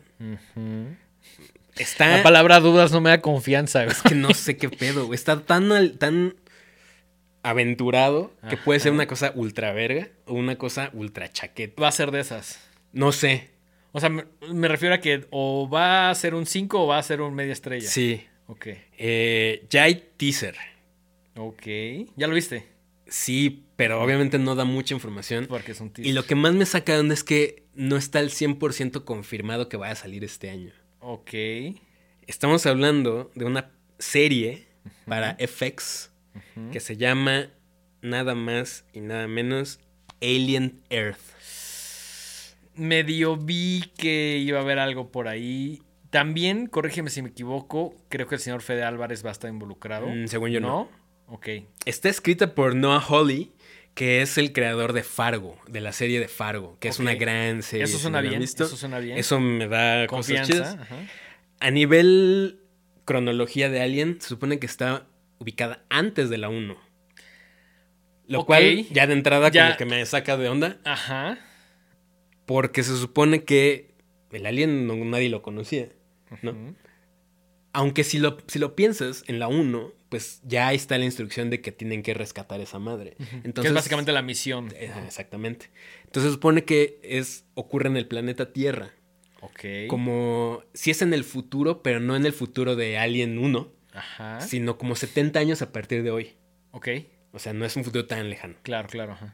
A: La palabra dudas no me da confianza, güey.
B: Es que no sé qué pedo, güey. Está tan aventurado que puede ser una cosa ultra verga o una cosa ultra chaqueta.
A: Va a ser de esas.
B: No sé.
A: O sea, me refiero a que o va a ser un 5 o va a ser un media estrella.
B: Sí.
A: Ok.
B: Ya hay teaser.
A: Ok. ¿Ya lo viste?
B: Sí, pero obviamente no da mucha información.
A: Porque es un teaser.
B: Y lo que más me saca de onda es que no está al 100% confirmado que vaya a salir este año.
A: Ok.
B: Estamos hablando de una serie para FX que se llama nada más y nada menos Alien Earth.
A: Medio vi que iba a haber algo por ahí. También, corrígeme si me equivoco, creo que el señor Fede Álvarez va a estar involucrado.
B: Según yo no.
A: Ok.
B: Está escrita por Noah Hawley, que es el creador de Fargo, de la serie de Fargo, que es una gran serie.
A: Eso suena bien. Eso suena bien.
B: Eso me da
A: confianza.
B: Cosas chidas. A nivel cronología de Alien, se supone que está ubicada antes de la 1. Lo cual, ya de entrada, como que me saca de onda.
A: Ajá.
B: Porque se supone que el Alien nadie lo conocía, ¿no? Aunque si lo piensas, en la 1, pues ya está la instrucción de que tienen que rescatar esa madre. Entonces,
A: que es básicamente la misión.
B: Exactamente. Entonces se supone que ocurre en el planeta Tierra.
A: Ok.
B: Como si es en el futuro, pero no en el futuro de Alien 1.
A: Ajá.
B: Sino como 70 años a partir de hoy.
A: Ok.
B: O sea, no es un futuro tan lejano.
A: Claro, ajá.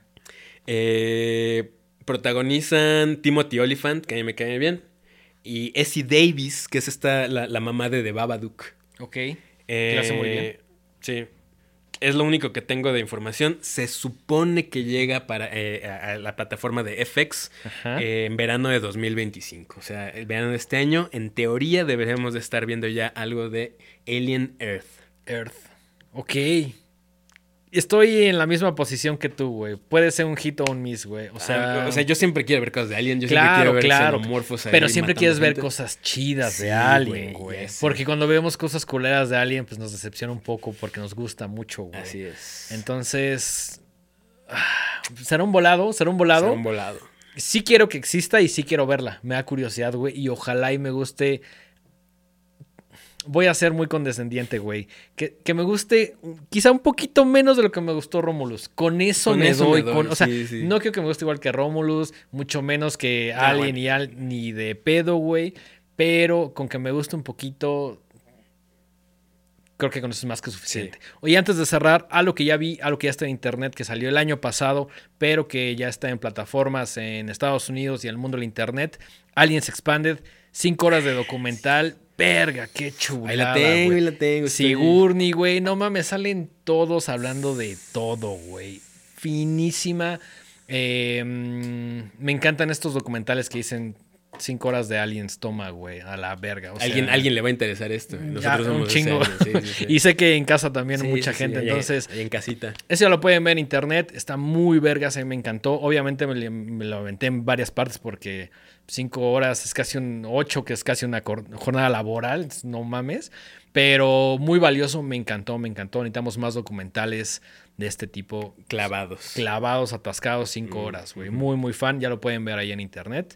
B: Protagonizan Timothy Olyphant, que a mí me cae bien. Y Essie Davis, que es la mamá de The Babadook.
A: Ok. Lo hace muy bien.
B: Sí. Es lo único que tengo de información. Se supone que llega a la plataforma de FX en verano de 2025. O sea, el verano de este año, en teoría, deberíamos de estar viendo ya algo de Alien Earth.
A: Ok. Estoy en la misma posición que tú, güey. Puede ser un hit o un miss, güey. O sea,
B: yo siempre quiero ver cosas de Alien. Yo siempre quiero ver xenomorfos ahí.
A: Pero siempre quieres ver cosas chidas de Alien, güey. Porque cuando vemos cosas culeras de Alien, pues nos decepciona un poco porque nos gusta mucho, güey.
B: Así es.
A: Entonces, ¿será un volado?
B: Será un volado.
A: Sí quiero que exista y sí quiero verla. Me da curiosidad, güey. Y ojalá y me guste. Voy a ser muy condescendiente, güey. Que me guste quizá un poquito menos de lo que me gustó Romulus. Con eso me doy. O sea, sí. No quiero que me guste igual que Romulus, mucho menos que Alien ni de pedo, güey. Pero con que me guste un poquito, creo que con eso es más que suficiente. Sí. Oye, antes de cerrar, algo que ya vi, algo que ya está en internet, que salió el año pasado, pero que ya está en plataformas en Estados Unidos y en el mundo del internet. Aliens Expanded, 5 horas de documental. Verga, qué chulada.
B: Ahí la tengo.
A: Sigourney, güey. No mames, salen todos hablando de todo, güey. Finísima. Me encantan estos documentales que dicen 5 horas de Aliens, toma, güey, a la verga. O sea,
B: alguien le va a interesar esto. Nosotros somos
A: un chingo.
B: Sí.
A: Y sé que en casa también mucha gente. Entonces,
B: ahí en casita.
A: Eso ya lo pueden ver en internet. Está muy vergas, a mí me encantó. Obviamente me lo aventé en varias partes porque 5 horas es casi 8, que es casi una jornada laboral. No mames. Pero muy valioso, me encantó. Necesitamos más documentales de este tipo. Clavados, atascados, 5 horas, güey. Muy, muy fan. Ya lo pueden ver ahí en internet.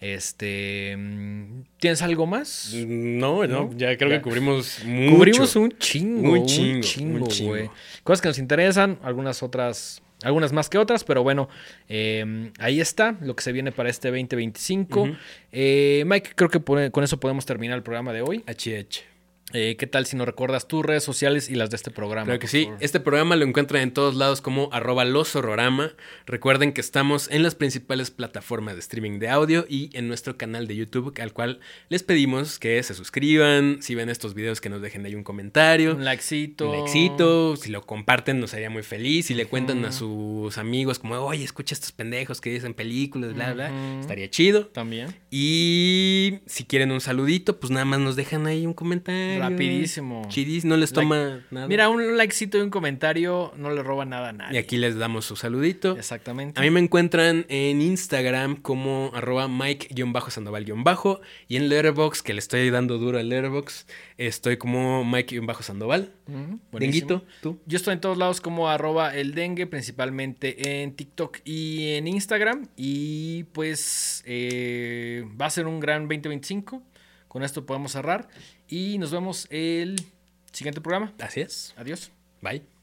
A: ¿Tienes algo más?
B: No, ya creo que cubrimos mucho.
A: Cubrimos un chingo, güey. Cosas que nos interesan, algunas más que otras, pero bueno, ahí está lo que se viene para este 2025. Mike, creo que con eso podemos terminar el programa de hoy. ¿Qué tal si nos recuerdas tus redes sociales y las de este programa?
B: Claro que sí. Favor. Este programa lo encuentran en todos lados como @loshorrorama. Recuerden que estamos en las principales plataformas de streaming de audio y en nuestro canal de YouTube, al cual les pedimos que se suscriban. Si ven estos videos, que nos dejen ahí un comentario.
A: Un likecito.
B: Si lo comparten, nos haría muy feliz. Si le cuentan a sus amigos como, oye, escucha estos pendejos que dicen películas, bla, bla. Estaría chido.
A: También.
B: Y si quieren un saludito, pues nada más nos dejan ahí un comentario.
A: Rapidísimo.
B: Chidis, no les toma nada.
A: Mira, un likecito y un comentario no le roba nada a nadie.
B: Y aquí les damos su saludito.
A: Exactamente.
B: A mí me encuentran en Instagram como @Mike_Sandoval_ y en Letterboxd, que le estoy dando duro al Letterboxd, estoy como Mike_Sandoval. Denguito, ¿tú?
A: Yo estoy en todos lados como @el dengue, principalmente en TikTok y en Instagram. Y pues va a ser un gran 2025. Con esto podemos cerrar. Y nos vemos el siguiente programa.
B: Así es.
A: Adiós.
B: Bye.